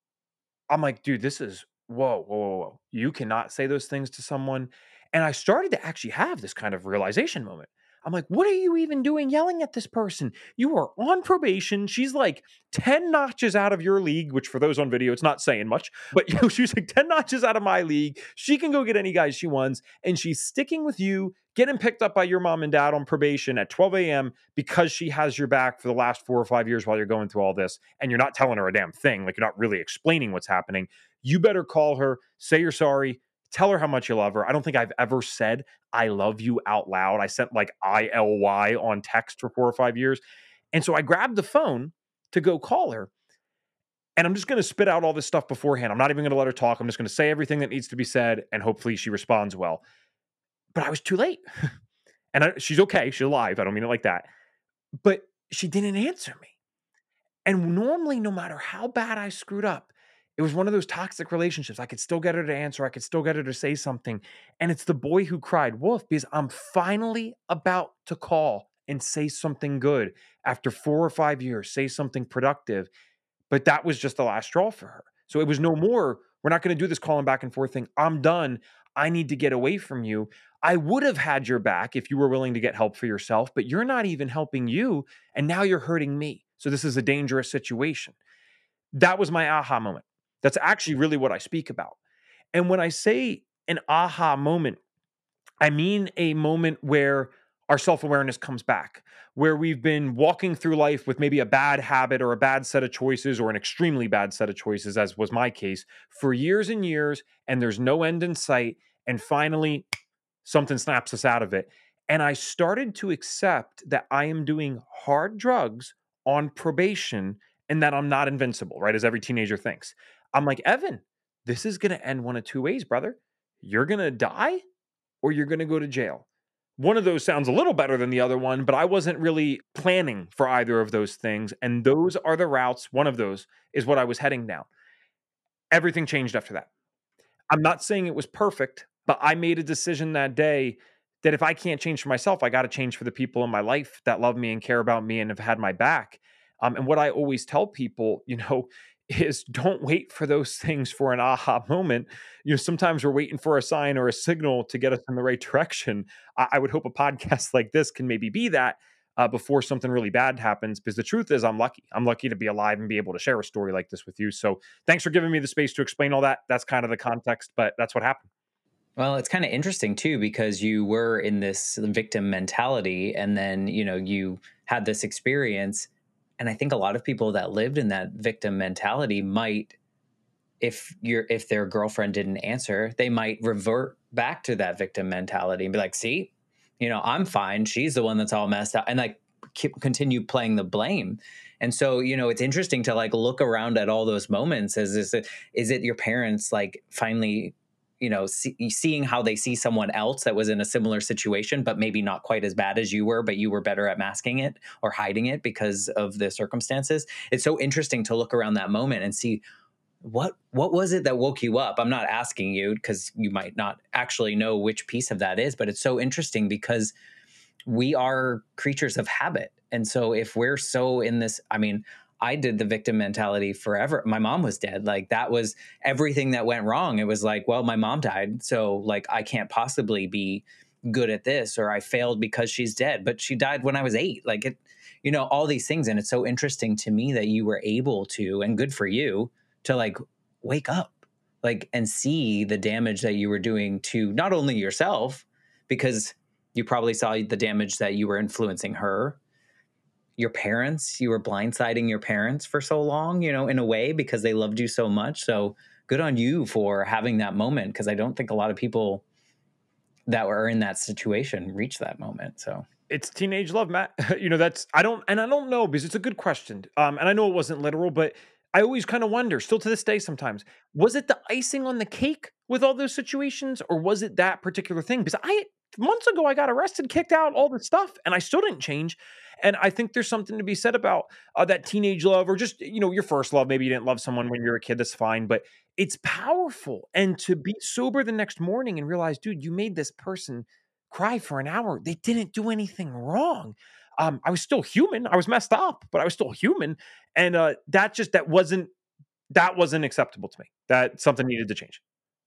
I'm like, dude, this is whoa, whoa, whoa, whoa. You cannot say those things to someone. And I started to actually have this kind of realization moment. I'm like, what are you even doing yelling at this person? You are on probation. She's like ten notches out of your league, which for those on video, it's not saying much, but you know, she's like ten notches out of my league. She can go get any guys she wants. And she's sticking with you, getting picked up by your mom and dad on probation at twelve a.m. because she has your back for the last four or five years while you're going through all this. And you're not telling her a damn thing. Like you're not really explaining what's happening. You better call her, say you're sorry, tell her how much you love her. I don't think I've ever said I love you out loud. I sent like I L Y on text for four or five years. And so I grabbed the phone to go call her. And I'm just going to spit out all this stuff beforehand. I'm not even going to let her talk. I'm just going to say everything that needs to be said. And hopefully she responds well. But I was too late. And I, she's okay. She's alive. I don't mean it like that. But she didn't answer me. And normally, no matter how bad I screwed up, it was one of those toxic relationships. I could still get her to answer. I could still get her to say something. And it's the boy who cried wolf because I'm finally about to call and say something good after four or five years, say something productive. But that was just the last straw for her. So it was no more, we're not going to do this calling back and forth thing. I'm done. I need to get away from you. I would have had your back if you were willing to get help for yourself, but you're not even helping you. And now you're hurting me. So this is a dangerous situation. That was my aha moment. That's actually really what I speak about. And when I say an aha moment, I mean a moment where our self-awareness comes back, where we've been walking through life with maybe a bad habit or a bad set of choices or an extremely bad set of choices, as was my case, for years and years, and there's no end in sight. And finally, something snaps us out of it. And I started to accept that I am doing hard drugs on probation and that I'm not invincible, right? As every teenager thinks. I'm like, Evan, this is going to end one of two ways, brother. You're going to die or you're going to go to jail. One of those sounds a little better than the other one, but I wasn't really planning for either of those things. And those are the routes. One of those is what I was heading down. Everything changed after that. I'm not saying it was perfect, but I made a decision that day that if I can't change for myself, I got to change for the people in my life that love me and care about me and have had my back. Um, and what I always tell people, you know, is don't wait for those things for an aha moment. You know, sometimes we're waiting for a sign or a signal to get us in the right direction. I, I would hope a podcast like this can maybe be that uh, before something really bad happens. Because the truth is, I'm lucky. I'm lucky to be alive and be able to share a story like this with you. So thanks for giving me the space to explain all that. That's kind of the context, but that's what happened. Well, it's kind of interesting too, because you were in this victim mentality and then, you know, you had this experience. And I think a lot of people that lived in that victim mentality might, if you're, if their girlfriend didn't answer, they might revert back to that victim mentality and be like, see, you know, I'm fine. She's the one that's all messed up, and like keep, continue playing the blame. And so, you know, it's interesting to like look around at all those moments. Is, is it, is it your parents like finally, you know, see, seeing how they see someone else that was in a similar situation, but maybe not quite as bad as you were, but you were better at masking it or hiding it because of the circumstances. It's so interesting to look around that moment and see what what was it that woke you up. I'm not asking you because you might not actually know which piece of that is, but it's so interesting because we are creatures of habit. And so if we're so in this, I mean, I did the victim mentality forever. My mom was dead. Like that was everything that went wrong. It was like, well, my mom died. So like, I can't possibly be good at this, or I failed because she's dead, but she died when I was eight. Like it, you know, all these things. And it's so interesting to me that you were able to, and good for you to like wake up, like, and see the damage that you were doing to not only yourself, because you probably saw the damage that you were influencing her, your parents, you were blindsiding your parents for so long, you know, in a way, because they loved you so much. So good on you for having that moment, because I don't think a lot of people that were in that situation reach that moment. So It's teenage love, Matt. You know, that's I don't and I don't know because it's a good question. Um, and I know it wasn't literal, but I always kind of wonder, still to this day sometimes, was it the icing on the cake with all those situations, or was it that particular thing? Because I months ago I got arrested, kicked out, all this stuff, and I still didn't change. And I think there's something to be said about uh, that teenage love, or just you know your first love. Maybe you didn't love someone when you were a kid. That's fine, but it's powerful. And to be sober the next morning and realize, dude, you made this person cry for an hour. They didn't do anything wrong. Um, I was still human. I was messed up, but I was still human. And uh, that just that wasn't that wasn't acceptable to me. That something needed to change.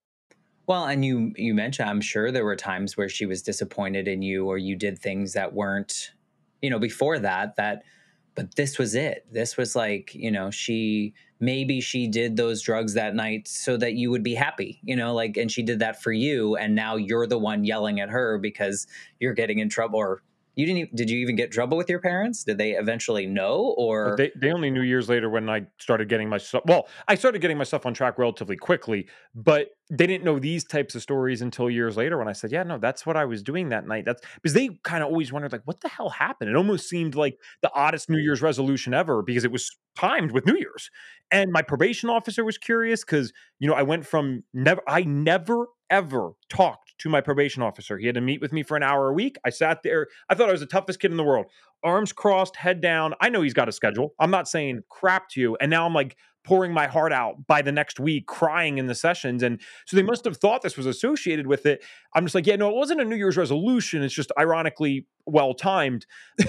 well, and you you mentioned, I'm sure there were times where she was disappointed in you, or you did things that weren't, you know, before that, that, but this was it. This was like, you know, she, maybe she did those drugs that night so that you would be happy, you know, like, and she did that for you. And now you're the one yelling at her because you're getting in trouble, or you didn't, e- did you even get in trouble with your parents? Did they eventually know, But or, they they only knew years later when I started getting myself well, I started getting myself on track relatively quickly, but they didn't know these types of stories until years later when I said, "Yeah, no, that's what I was doing that night." That's because they kind of always wondered like, "What the hell happened?" It almost seemed like the oddest New Year's resolution ever because it was timed with New Year's. And my probation officer was curious because, you know, I went from never I never ever talked to my probation officer. He had to meet with me for an hour a week. I sat there. I thought I was the toughest kid in the world, arms crossed, head down. I know he's got a schedule. I'm not saying crap to you. And now I'm like pouring my heart out by the next week, crying in the sessions. And so they must have thought this was associated with it. I'm just like, yeah, no, it wasn't a New Year's resolution. It's just ironically well timed.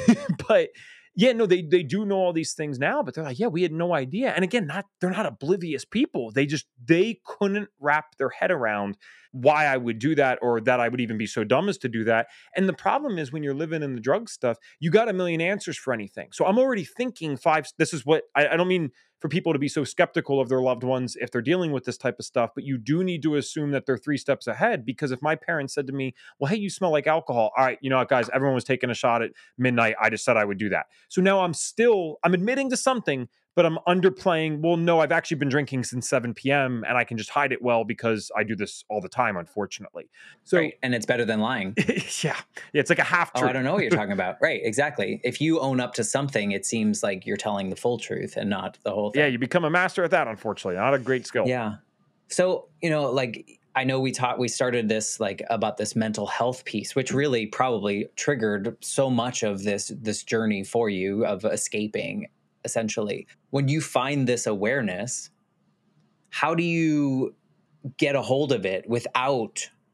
But yeah, no, they they do know all these things now, but they're like, yeah, we had no idea. And again, not they're not oblivious people. They just they couldn't wrap their head around why I would do that or that I would even be so dumb as to do that. And the problem is when you're living in the drug stuff, you got a million answers for anything. So I'm already thinking five. This is what I, I don't mean for people to be so skeptical of their loved ones if they're dealing with this type of stuff, but you do need to assume that they're three steps ahead. Because if my parents said to me, well, hey, you smell like alcohol. All right, you know what, guys, everyone was taking a shot at midnight. I just said I would do that. So now I'm still, I'm admitting to something, but I'm underplaying. Well, no, I've actually been drinking since seven p.m. and I can just hide it well because I do this all the time, unfortunately. So right? And it's better than lying. yeah, yeah, it's like a half Oh, I truth. don't know what you're talking about. Right, exactly. If you own up to something, it seems like you're telling the full truth and not the whole Yeah, thing. you become a master at that, unfortunately. Not a great skill. Yeah. So, you know, like I know we taught we started this like about this mental health piece, which really probably triggered so much of this this journey for you of escaping essentially. When you find this awareness, how do you get a hold of it without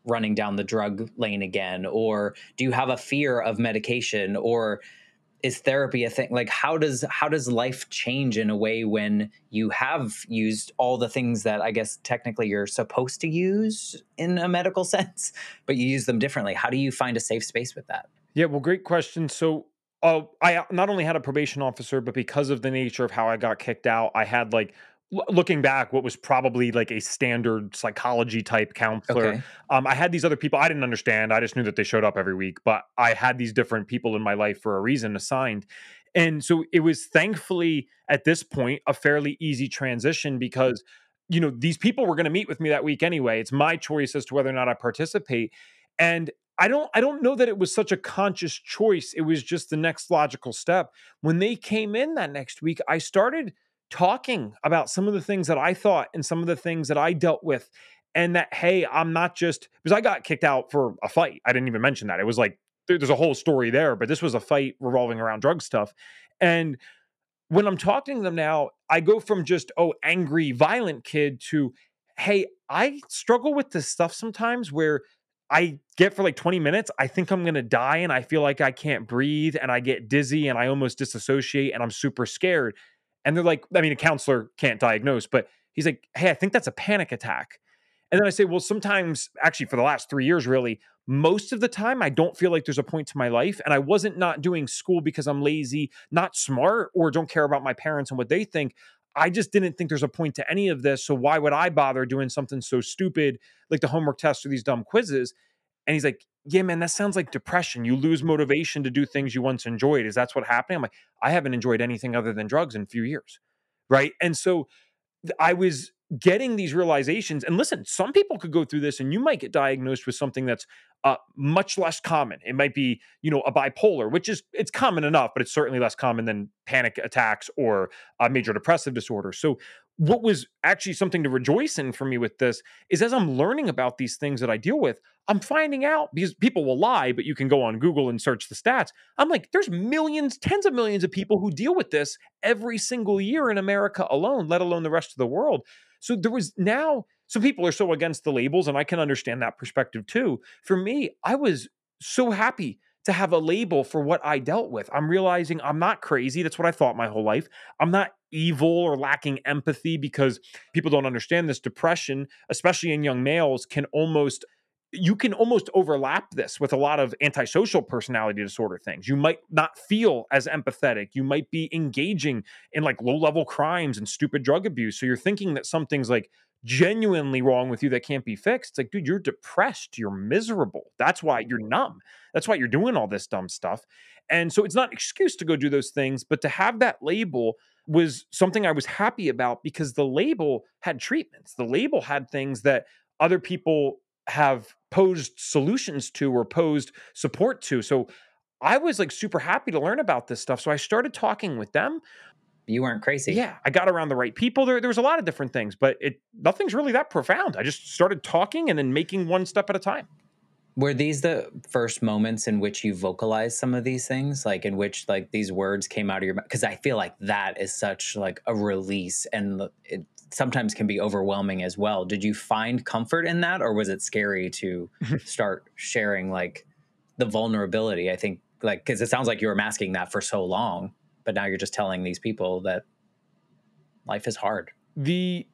running down the drug lane again? Or do you have a fear of medication? Or is therapy a thing? Like, how does how does life change in a way when you have used all the things that I guess technically you're supposed to use in a medical sense, but you use them differently? How do you find a safe space with that? Yeah, well, great question. So, uh, I not only had a probation officer, but because of the nature of how I got kicked out, I had like, l- looking back, what was probably like a standard psychology type counselor. Okay. Um, I had these other people I didn't understand. I just knew that they showed up every week, but I had these different people in my life for a reason assigned. And so it was thankfully at this point a fairly easy transition because, you know, these people were going to meet with me that week anyway. It's my choice as to whether or not I participate. And I don't I don't know that it was such a conscious choice. It was just the next logical step. When they came in that next week, I started talking about some of the things that I thought and some of the things that I dealt with. And that, hey, I'm not just because I got kicked out for a fight. I didn't even mention that. It was like there- there's a whole story there, but this was a fight revolving around drug stuff. And when I'm talking to them now, I go from just, oh, angry, violent kid to, hey, I struggle with this stuff sometimes where I get for like twenty minutes, I think I'm going to die and I feel like I can't breathe and I get dizzy and I almost disassociate and I'm super scared. And they're like, I mean, a counselor can't diagnose, but he's like, hey, I think that's a panic attack. And then I say, well, sometimes, actually, for the last three years, really, most of the time, I don't feel like there's a point to my life. And I wasn't not doing school because I'm lazy, not smart, or don't care about my parents and what they think. I just didn't think there's a point to any of this. So why would I bother doing something so stupid like the homework tests or these dumb quizzes? And he's like, yeah, man, that sounds like depression. You lose motivation to do things you once enjoyed. Is that's what happened? I'm like, I haven't enjoyed anything other than drugs in a few years. Right. And so th- I was getting these realizations. And listen, some people could go through this and you might get diagnosed with something that's uh, much less common. It might be, you know, a bipolar, which is, it's common enough, but it's certainly less common than panic attacks or a major depressive disorder. So, what was actually something to rejoice in for me with this is as I'm learning about these things that I deal with, I'm finding out because people will lie, but you can go on Google and search the stats. I'm like, there's millions, tens of millions of people who deal with this every single year in America alone, let alone the rest of the world. So there was now, some people are so against the labels, and I can understand that perspective too. For me, I was so happy to have a label for what I dealt with. I'm realizing I'm not crazy. That's what I thought my whole life. I'm not evil or lacking empathy because people don't understand this. Depression, especially in young males, can almost you can almost overlap this with a lot of antisocial personality disorder things. You might not feel as empathetic. You might be engaging in like low level crimes and stupid drug abuse. So you're thinking that something's like genuinely wrong with you that can't be fixed. It's like, dude, you're depressed. You're miserable. That's why you're numb. That's why you're doing all this dumb stuff. And so it's not an excuse to go do those things, but to have that label was something I was happy about because the label had treatments. The label had things that other people have posed solutions to or posed support to. So I was like super happy to learn about this stuff. So I started talking with them. You weren't crazy. Yeah, I got around the right people. There, there was a lot of different things, but it nothing's really that profound. I just started talking and then making one step at a time. Were these the first moments in which you vocalized some of these things, like in which like these words came out of your mouth? Because I feel like that is such like a release, and it sometimes can be overwhelming as well. Did you find comfort in that, or was it scary to start sharing like the vulnerability? I think like because it sounds like you were masking that for so long, but now you're just telling these people that life is hard. The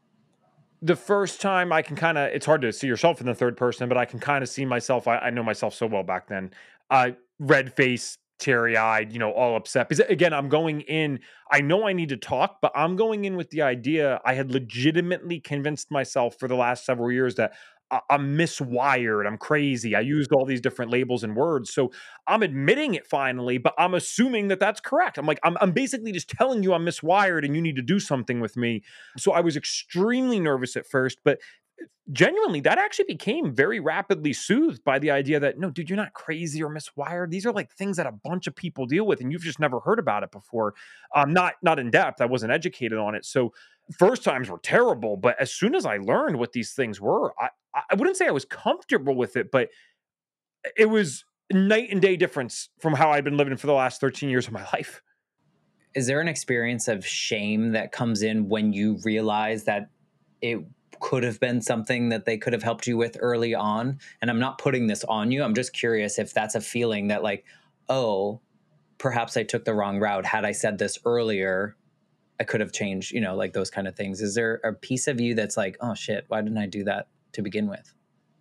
the first time I can kind of it's hard to see yourself in the third person, but I can kind of see myself. I, I know myself so well back then. Uh, red face, teary eyed, you know, all upset. Because again, I'm going in. I know I need to talk, but I'm going in with the idea. I had legitimately convinced myself for the last several years that I- I'm miswired. I'm crazy. I used all these different labels and words. So I'm admitting it finally, but I'm assuming that that's correct. I'm like, I'm, I'm basically just telling you I'm miswired and you need to do something with me. So I was extremely nervous at first, but genuinely, that actually became very rapidly soothed by the idea that, no, dude, you're not crazy or miswired. These are like things that a bunch of people deal with, and you've just never heard about it before. Um, not not in depth. I wasn't educated on it. So first times were terrible, but as soon as I learned what these things were, I, I wouldn't say I was comfortable with it, but it was night and day difference from how I've been living for the last thirteen years of my life. Is there an experience of shame that comes in when you realize that it could have been something that they could have helped you with early on? And I'm not putting this on you. I'm just curious if that's a feeling that like, oh, perhaps I took the wrong route. Had I said this earlier, I could have changed, you know, like those kind of things. Is there a piece of you that's like, oh shit, why didn't I do that to begin with?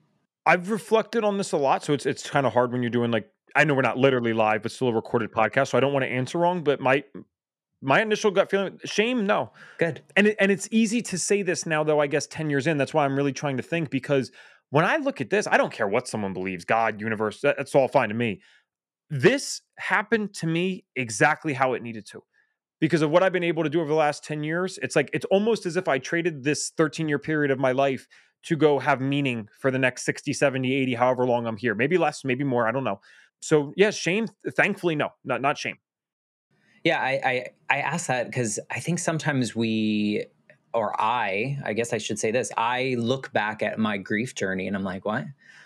I've reflected on this a lot, so it's it's kind of hard when you're doing like I know we're not literally live, but still a recorded podcast, so I don't want to answer wrong. But my my initial gut feeling, shame, no, Good. and it, and it's easy to say this now, though. I guess ten years in, that's why I'm really trying to think because when I look at this, I don't care what someone believes, God, universe, that, that's all fine to me. This happened to me exactly how it needed to because of what I've been able to do over the last ten years. It's like, it's almost as if I traded this thirteen year period of my life to go have meaning for the next sixty, seventy, eighty, however long I'm here. Maybe less, maybe more. I don't know. So, yeah, shame. Thankfully, no, not, not shame. Yeah, I I, I ask that because I think sometimes we, or I, I guess I should say this. I look back at my grief journey and I'm like, what?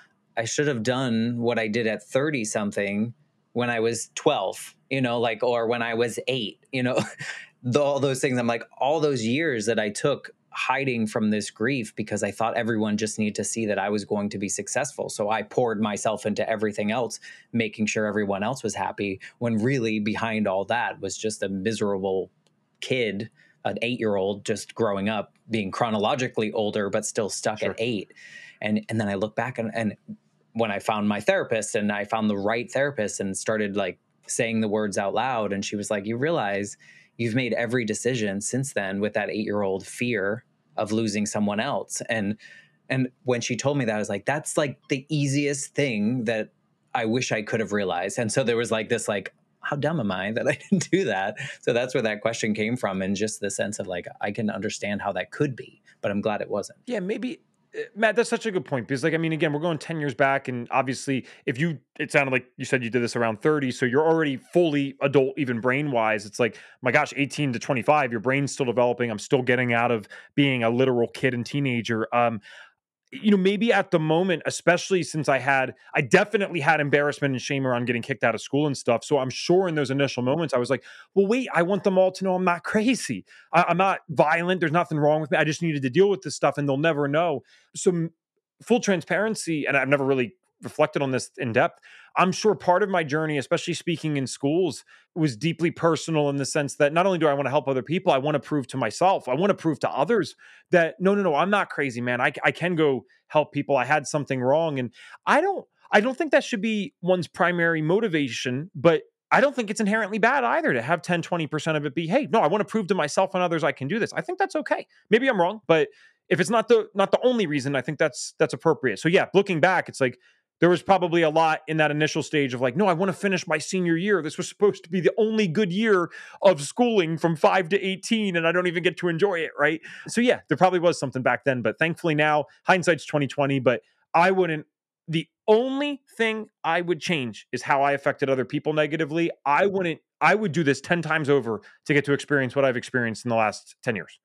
I should have done what I did at thirty something when I was twelve, you know, like, or when I was eight, you know, the, all those things. I'm like, all those years that I took hiding from this grief because I thought everyone just needed to see that I was going to be successful. So I poured myself into everything else, making sure everyone else was happy, when really behind all that was just a miserable kid, an eight year old just growing up, being chronologically older, but still stuck Sure. at eight. And, and then I look back and, and when I found my therapist and I found the right therapist and started like saying the words out loud, and she was like, you realize you've made every decision since then with that eight year old fear of losing someone else. And, and when she told me that, I was like, that's like the easiest thing that I wish I could have realized. And so there was like this, like, how dumb am I that I didn't do that? So that's where that question came from. And just the sense of like, I can understand how that could be, but I'm glad it wasn't. Yeah, maybe uh, Matt, that's such a good point because, like, I mean, again, we're going ten years back, and obviously, if you, it sounded like you said you did this around thirty, so you're already fully adult, even brain wise. It's like, my gosh, eighteen to twenty-five, your brain's still developing. I'm still getting out of being a literal kid and teenager. Um, you know, maybe at the moment, especially since I had, I definitely had embarrassment and shame around getting kicked out of school and stuff. So I'm sure in those initial moments, I was like, well, wait, I want them all to know I'm not crazy. I, I'm not violent. There's nothing wrong with me. I just needed to deal with this stuff and they'll never know. So, m- full transparency, and I've never really reflected on this in depth. I'm sure part of my journey, especially speaking in schools, was deeply personal in the sense that not only do I want to help other people, I want to prove to myself, I want to prove to others that no, no, no, I'm not crazy, man. I, I can go help people. I had something wrong. And I don't, I don't think that should be one's primary motivation, but I don't think it's inherently bad either to have ten, twenty percent of it be, hey, no, I want to prove to myself and others I can do this. I think that's okay. Maybe I'm wrong, but if it's not the not the only reason, I think that's that's appropriate. So yeah, looking back, it's like there was probably a lot in that initial stage of like, no, I want to finish my senior year. This was supposed to be the only good year of schooling from five to eighteen, and I don't even get to enjoy it, right? So yeah, there probably was something back then, but thankfully now hindsight's twenty twenty. But I wouldn't. The only thing I would change is how I affected other people negatively. I wouldn't. I would do this ten times over to get to experience what I've experienced in the last ten years.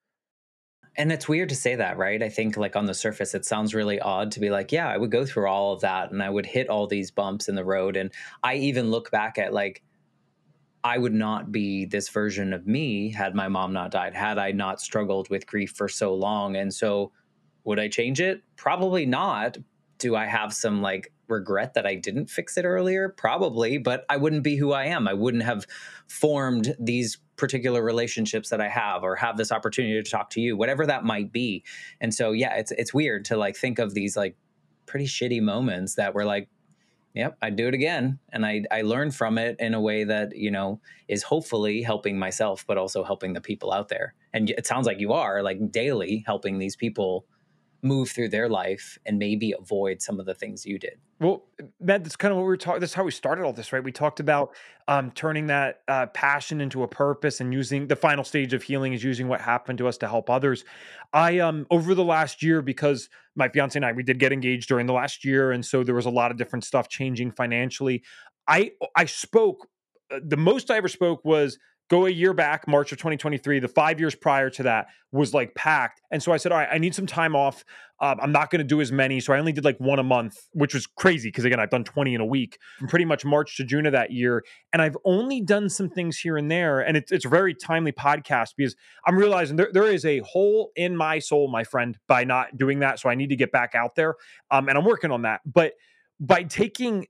And it's weird to say that, right? I think like on the surface, it sounds really odd to be like, yeah, I would go through all of that and I would hit all these bumps in the road. And I even look back at like, I would not be this version of me had my mom not died, had I not struggled with grief for so long. And so would I change it? Probably not. Do I have some like regret that I didn't fix it earlier? Probably, but I wouldn't be who I am. I wouldn't have formed these particular relationships that I have or have this opportunity to talk to you, whatever that might be. And so yeah, it's it's weird to like think of these like pretty shitty moments that were like, yep, I'd do it again. And I I learned from it in a way that, you know, is hopefully helping myself, but also helping the people out there. And it sounds like you are like daily helping these people move through their life and maybe avoid some of the things you did. Well, Matt, that's kind of what we were talking. That's how we started all this, right? We talked about um, turning that uh, passion into a purpose and using the final stage of healing is using what happened to us to help others. I um over the last year, because my fiance and I we did get engaged during the last year, and so there was a lot of different stuff changing financially. I I spoke. uh, The most I ever spoke was Go a year back, March of twenty twenty-three, the five years prior to that was like packed. And so I said, all right, I need some time off. Um, I'm not going to do as many. So I only did like one a month, which was crazy because, again, I've done twenty in a week from pretty much March to June of that year. And I've only done some things here and there. And it's, it's a very timely podcast because I'm realizing there, there is a hole in my soul, my friend, by not doing that. So I need to get back out there. Um, and I'm working on that. But by taking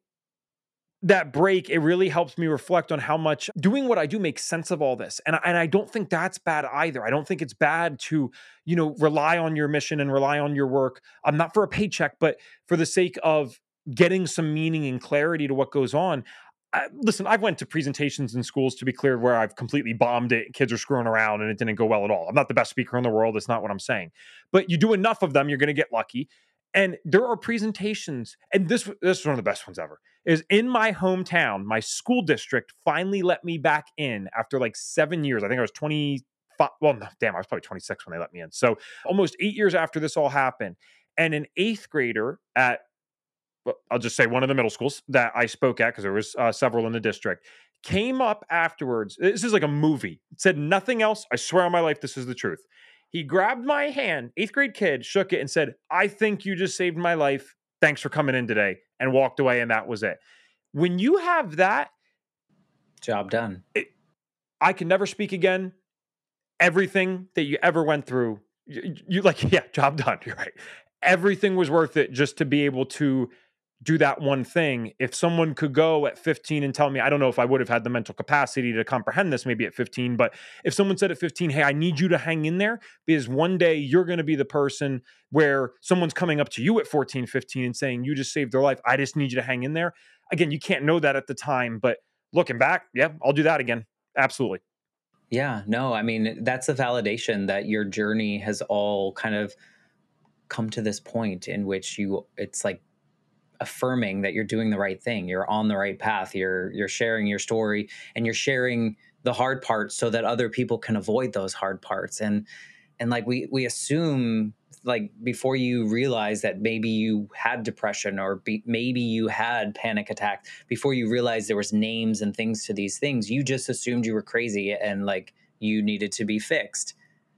that break, it really helps me reflect on how much doing what I do makes sense of all this. And, and I don't think that's bad either. I don't think it's bad to, you know, rely on your mission and rely on your work. I'm not for a paycheck, but for the sake of getting some meaning and clarity to what goes on. I, listen, I've went to presentations in schools, to be clear, where I've completely bombed it. Kids are screwing around and it didn't go well at all. I'm not the best speaker in the world. That's not what I'm saying. But you do enough of them, you're going to get lucky. And there are presentations, and this, this is one of the best ones ever, is in my hometown, my school district finally let me back in after like seven years. I think I was twenty-five. Well, no, damn, I was probably twenty-six when they let me in. So almost eight years after this all happened. And an eighth grader at, well, I'll just say one of the middle schools that I spoke at, because there was uh, several in the district, came up afterwards. This is like a movie. It said nothing else. I swear on my life, this is the truth. He grabbed my hand, eighth grade kid, shook it and said, I think you just saved my life. Thanks for coming in today, and walked away. And that was it. When you have that, job done. It, I can never speak again. Everything that you ever went through, you, you like, yeah, job done. You're right. Everything was worth it just to be able to do that one thing. If someone could go at fifteen and tell me, I don't know if I would have had the mental capacity to comprehend this maybe at fifteen, but if someone said at fifteen, hey, I need you to hang in there because one day you're going to be the person where someone's coming up to you at fourteen, fifteen and saying, you just saved their life. I just need you to hang in there. Again, you can't know that at the time, but looking back, yeah, I'll do that again. Absolutely. Yeah, no, I mean, that's a validation that your journey has all kind of come to this point in which you, it's like, affirming that you're doing the right thing. You're on the right path. You're you're sharing your story and you're sharing the hard parts so that other people can avoid those hard parts. And and like we we assume like before you realize that maybe you had depression or be, maybe you had panic attacks, before you realize there was names and things to these things, you just assumed you were crazy and like you needed to be fixed.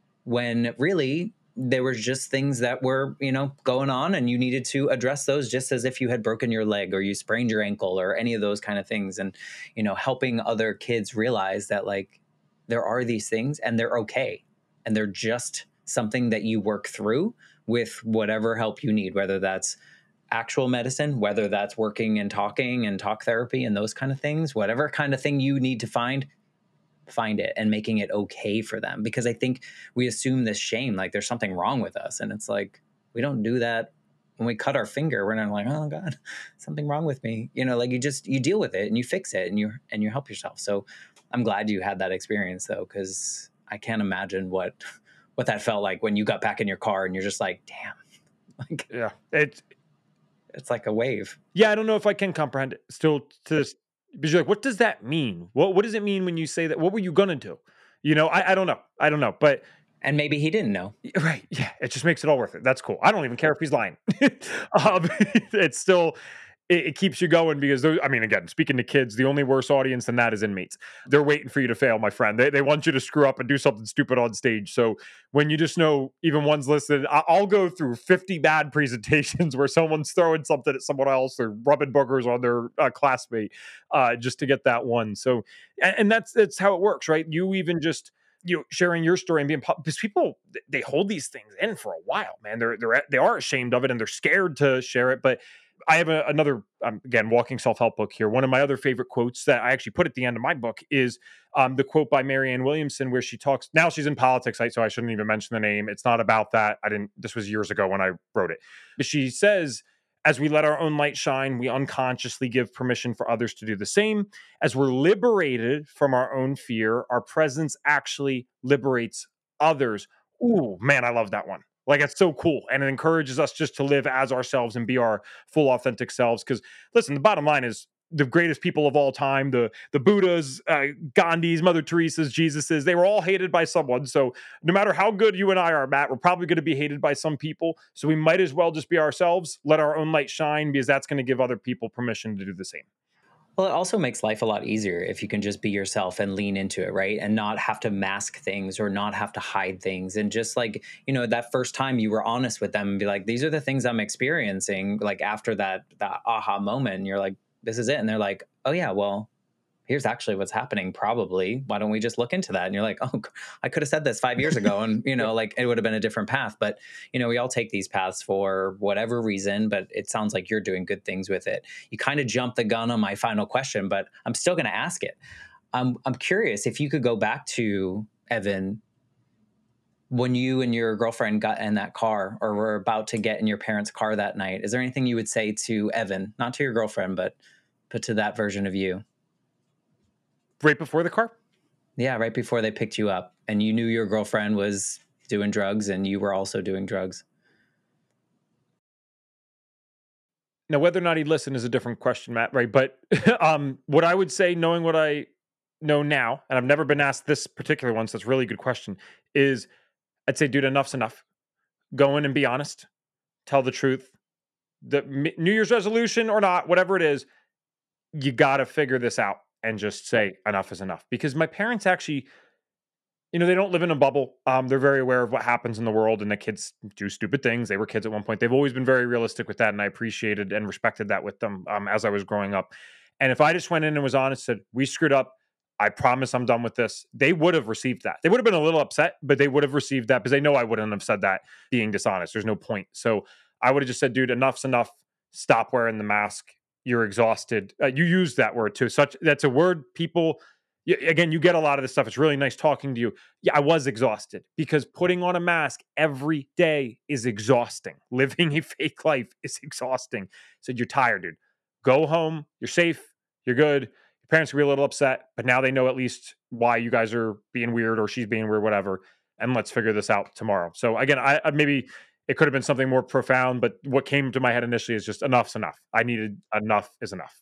When really there was just things that were, you know, going on and you needed to address those just as if you had broken your leg or you sprained your ankle or any of those kind of things. And, you know, helping other kids realize that like there are these things and they're okay. And they're just something that you work through with whatever help you need, whether that's actual medicine, whether that's working and talking and talk therapy and those kind of things, whatever kind of thing you need to find, find it and making it okay for them. Because I think we assume this shame, like there's something wrong with us. And it's like, we don't do that when we cut our finger. We're not like, oh God, something wrong with me. You know, like you just, you deal with it and you fix it and you, and you help yourself. So I'm glad you had that experience though. Cause I can't imagine what, what that felt like when you got back in your car and you're just like, damn, like, yeah, it's, it's like a wave. Yeah. I don't know if I can comprehend it still to this. Because you're like, what does that mean? What what does it mean when you say that? What were you gonna do? You know, I, I don't know. I don't know. But and maybe he didn't know. Right. Yeah. It just makes it all worth it. That's cool. I don't even care if he's lying. um, it's still it, it keeps you going because those, I mean, again, speaking to kids, the only worse audience than that is inmates. They're waiting for you to fail, my friend. They they want you to screw up and do something stupid on stage. So when you just know even one's listed, I, I'll go through fifty bad presentations where someone's throwing something at someone else or rubbing boogers on their uh, classmate uh, just to get that one. So, and, and that's that's how it works, right? You even just you know, sharing your story and being because people they hold these things in for a while, man. They're they're they are ashamed of it and they're scared to share it, but. I have a, another, um, again, walking self-help book here. One of my other favorite quotes that I actually put at the end of my book is um, the quote by Marianne Williamson, where she talks, now she's in politics, so I shouldn't even mention the name. It's not about that. I didn't, this was years ago when I wrote it. But she says, as we let our own light shine, we unconsciously give permission for others to do the same. As we're liberated from our own fear, our presence actually liberates others. Ooh, man, I love that one. Like, it's so cool. And it encourages us just to live as ourselves and be our full authentic selves. Because listen, the bottom line is the greatest people of all time, the, the Buddhas, uh, Gandhis, Mother Teresa's, Jesus's, they were all hated by someone. So no matter how good you and I are, Matt, we're probably going to be hated by some people. So we might as well just be ourselves, let our own light shine, because that's going to give other people permission to do the same. Well, it also makes life a lot easier if you can just be yourself and lean into it, right? And not have to mask things or not have to hide things. And just like, you know, that first time you were honest with them and be like, these are the things I'm experiencing. Like after that, that aha moment, and you're like, this is it. And they're like, oh, yeah, well, here's actually what's happening. Probably. Why don't we just look into that? And you're like, oh, I could have said this five years ago and, you know, like it would have been a different path. But, you know, we all take these paths for whatever reason, but it sounds like you're doing good things with it. You kind of jumped the gun on my final question, but I'm still going to ask it. I'm, I'm curious if you could go back to Evan when you and your girlfriend got in that car or were about to get in your parents' car that night. Is there anything you would say to Evan, not to your girlfriend, but, but to that version of you? Right before the car? Yeah, right before they picked you up and you knew your girlfriend was doing drugs and you were also doing drugs. Now, whether or not he'd listen is a different question, Matt, right? But um, what I would say, knowing what I know now, and I've never been asked this particular one, so it's a really good question, is I'd say, dude, enough's enough. Go in and be honest. Tell the truth. The M- New Year's resolution or not, whatever it is, you got to figure this out and just say enough is enough. Because my parents actually, you know, they don't live in a bubble. Um, they're very aware of what happens in the world and that kids do stupid things. They were kids at one point. They've always been very realistic with that. And I appreciated and respected that with them um, as I was growing up. And if I just went in and was honest, said, we screwed up. I promise I'm done with this. They would have received that. They would have been a little upset, but they would have received that because they know I wouldn't have said that being dishonest. There's no point. So I would have just said, dude, enough's enough. Stop wearing the mask. You're exhausted. Uh, you use that word too. Such that's a word people. y- Again, you get a lot of this stuff. It's really nice talking to you. Yeah, I was exhausted because putting on a mask every day is exhausting. Living a fake life is exhausting. Said you're tired, dude. Go home. You're safe. You're good. Your parents will be a little upset, but now they know at least why you guys are being weird or she's being weird, whatever. And let's figure this out tomorrow. So again, I, I maybe it could have been something more profound, but what came to my head initially is just enough's enough. I needed enough is enough.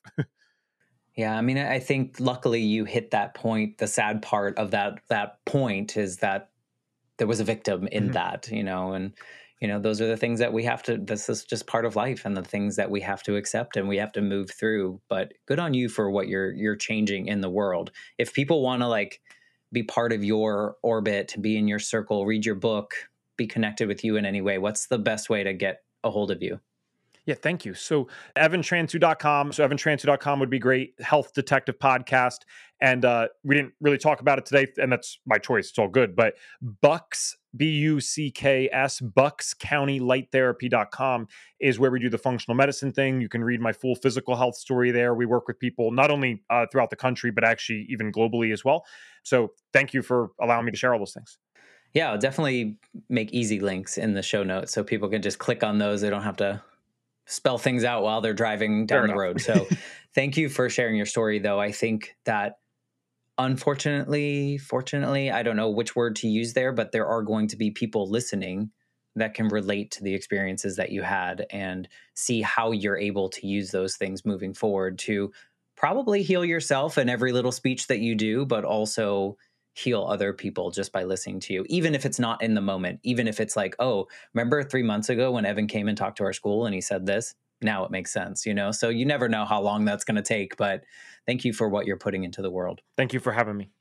Yeah, I mean, I think luckily you hit that point. The sad part of that that point is that there was a victim in Mhm. that, you know, and you know, those are the things that we have to this is just part of life and the things that we have to accept and we have to move through. But good on you for what you're you're changing in the world. If people want to like be part of your orbit, be in your circle, read your book, be connected with you in any way, what's the best way to get a hold of you? Yeah, thank you. So evan transu dot com. So evan transu dot com would be great. Health Detective Podcast. And uh, we didn't really talk about it today, and that's my choice. It's all good. But Bucks, B U C K S, bucks county light therapy dot com is where we do the functional medicine thing. You can read my full physical health story there. We work with people not only uh, throughout the country, but actually even globally as well. So thank you for allowing me to share all those things. Yeah, I'll definitely make easy links in the show notes so people can just click on those. They don't have to spell things out while they're driving Fair down the enough. road. So thank you for sharing your story, though. I think that unfortunately, fortunately, I don't know which word to use there, but there are going to be people listening that can relate to the experiences that you had and see how you're able to use those things moving forward to probably heal yourself in every little speech that you do, but also heal other people just by listening to you, even if it's not in the moment, even if it's like, oh, remember three months ago when Evan came and talked to our school and he said this? Now it makes sense, you know? So you never know how long that's going to take, but thank you for what you're putting into the world. Thank you for having me.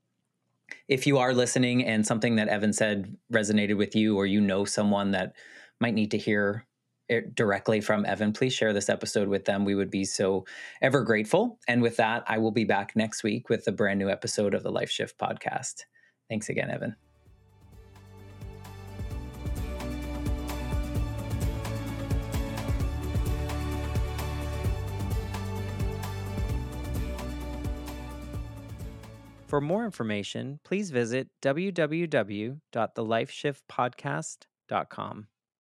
If you are listening and something that Evan said resonated with you, or you know someone that might need to hear it directly from Evan, please share this episode with them. We would be so ever grateful. And with that, I will be back next week with a brand new episode of the Life Shift podcast. Thanks again, Evan. For more information, please visit w w w dot the life shift podcast dot com.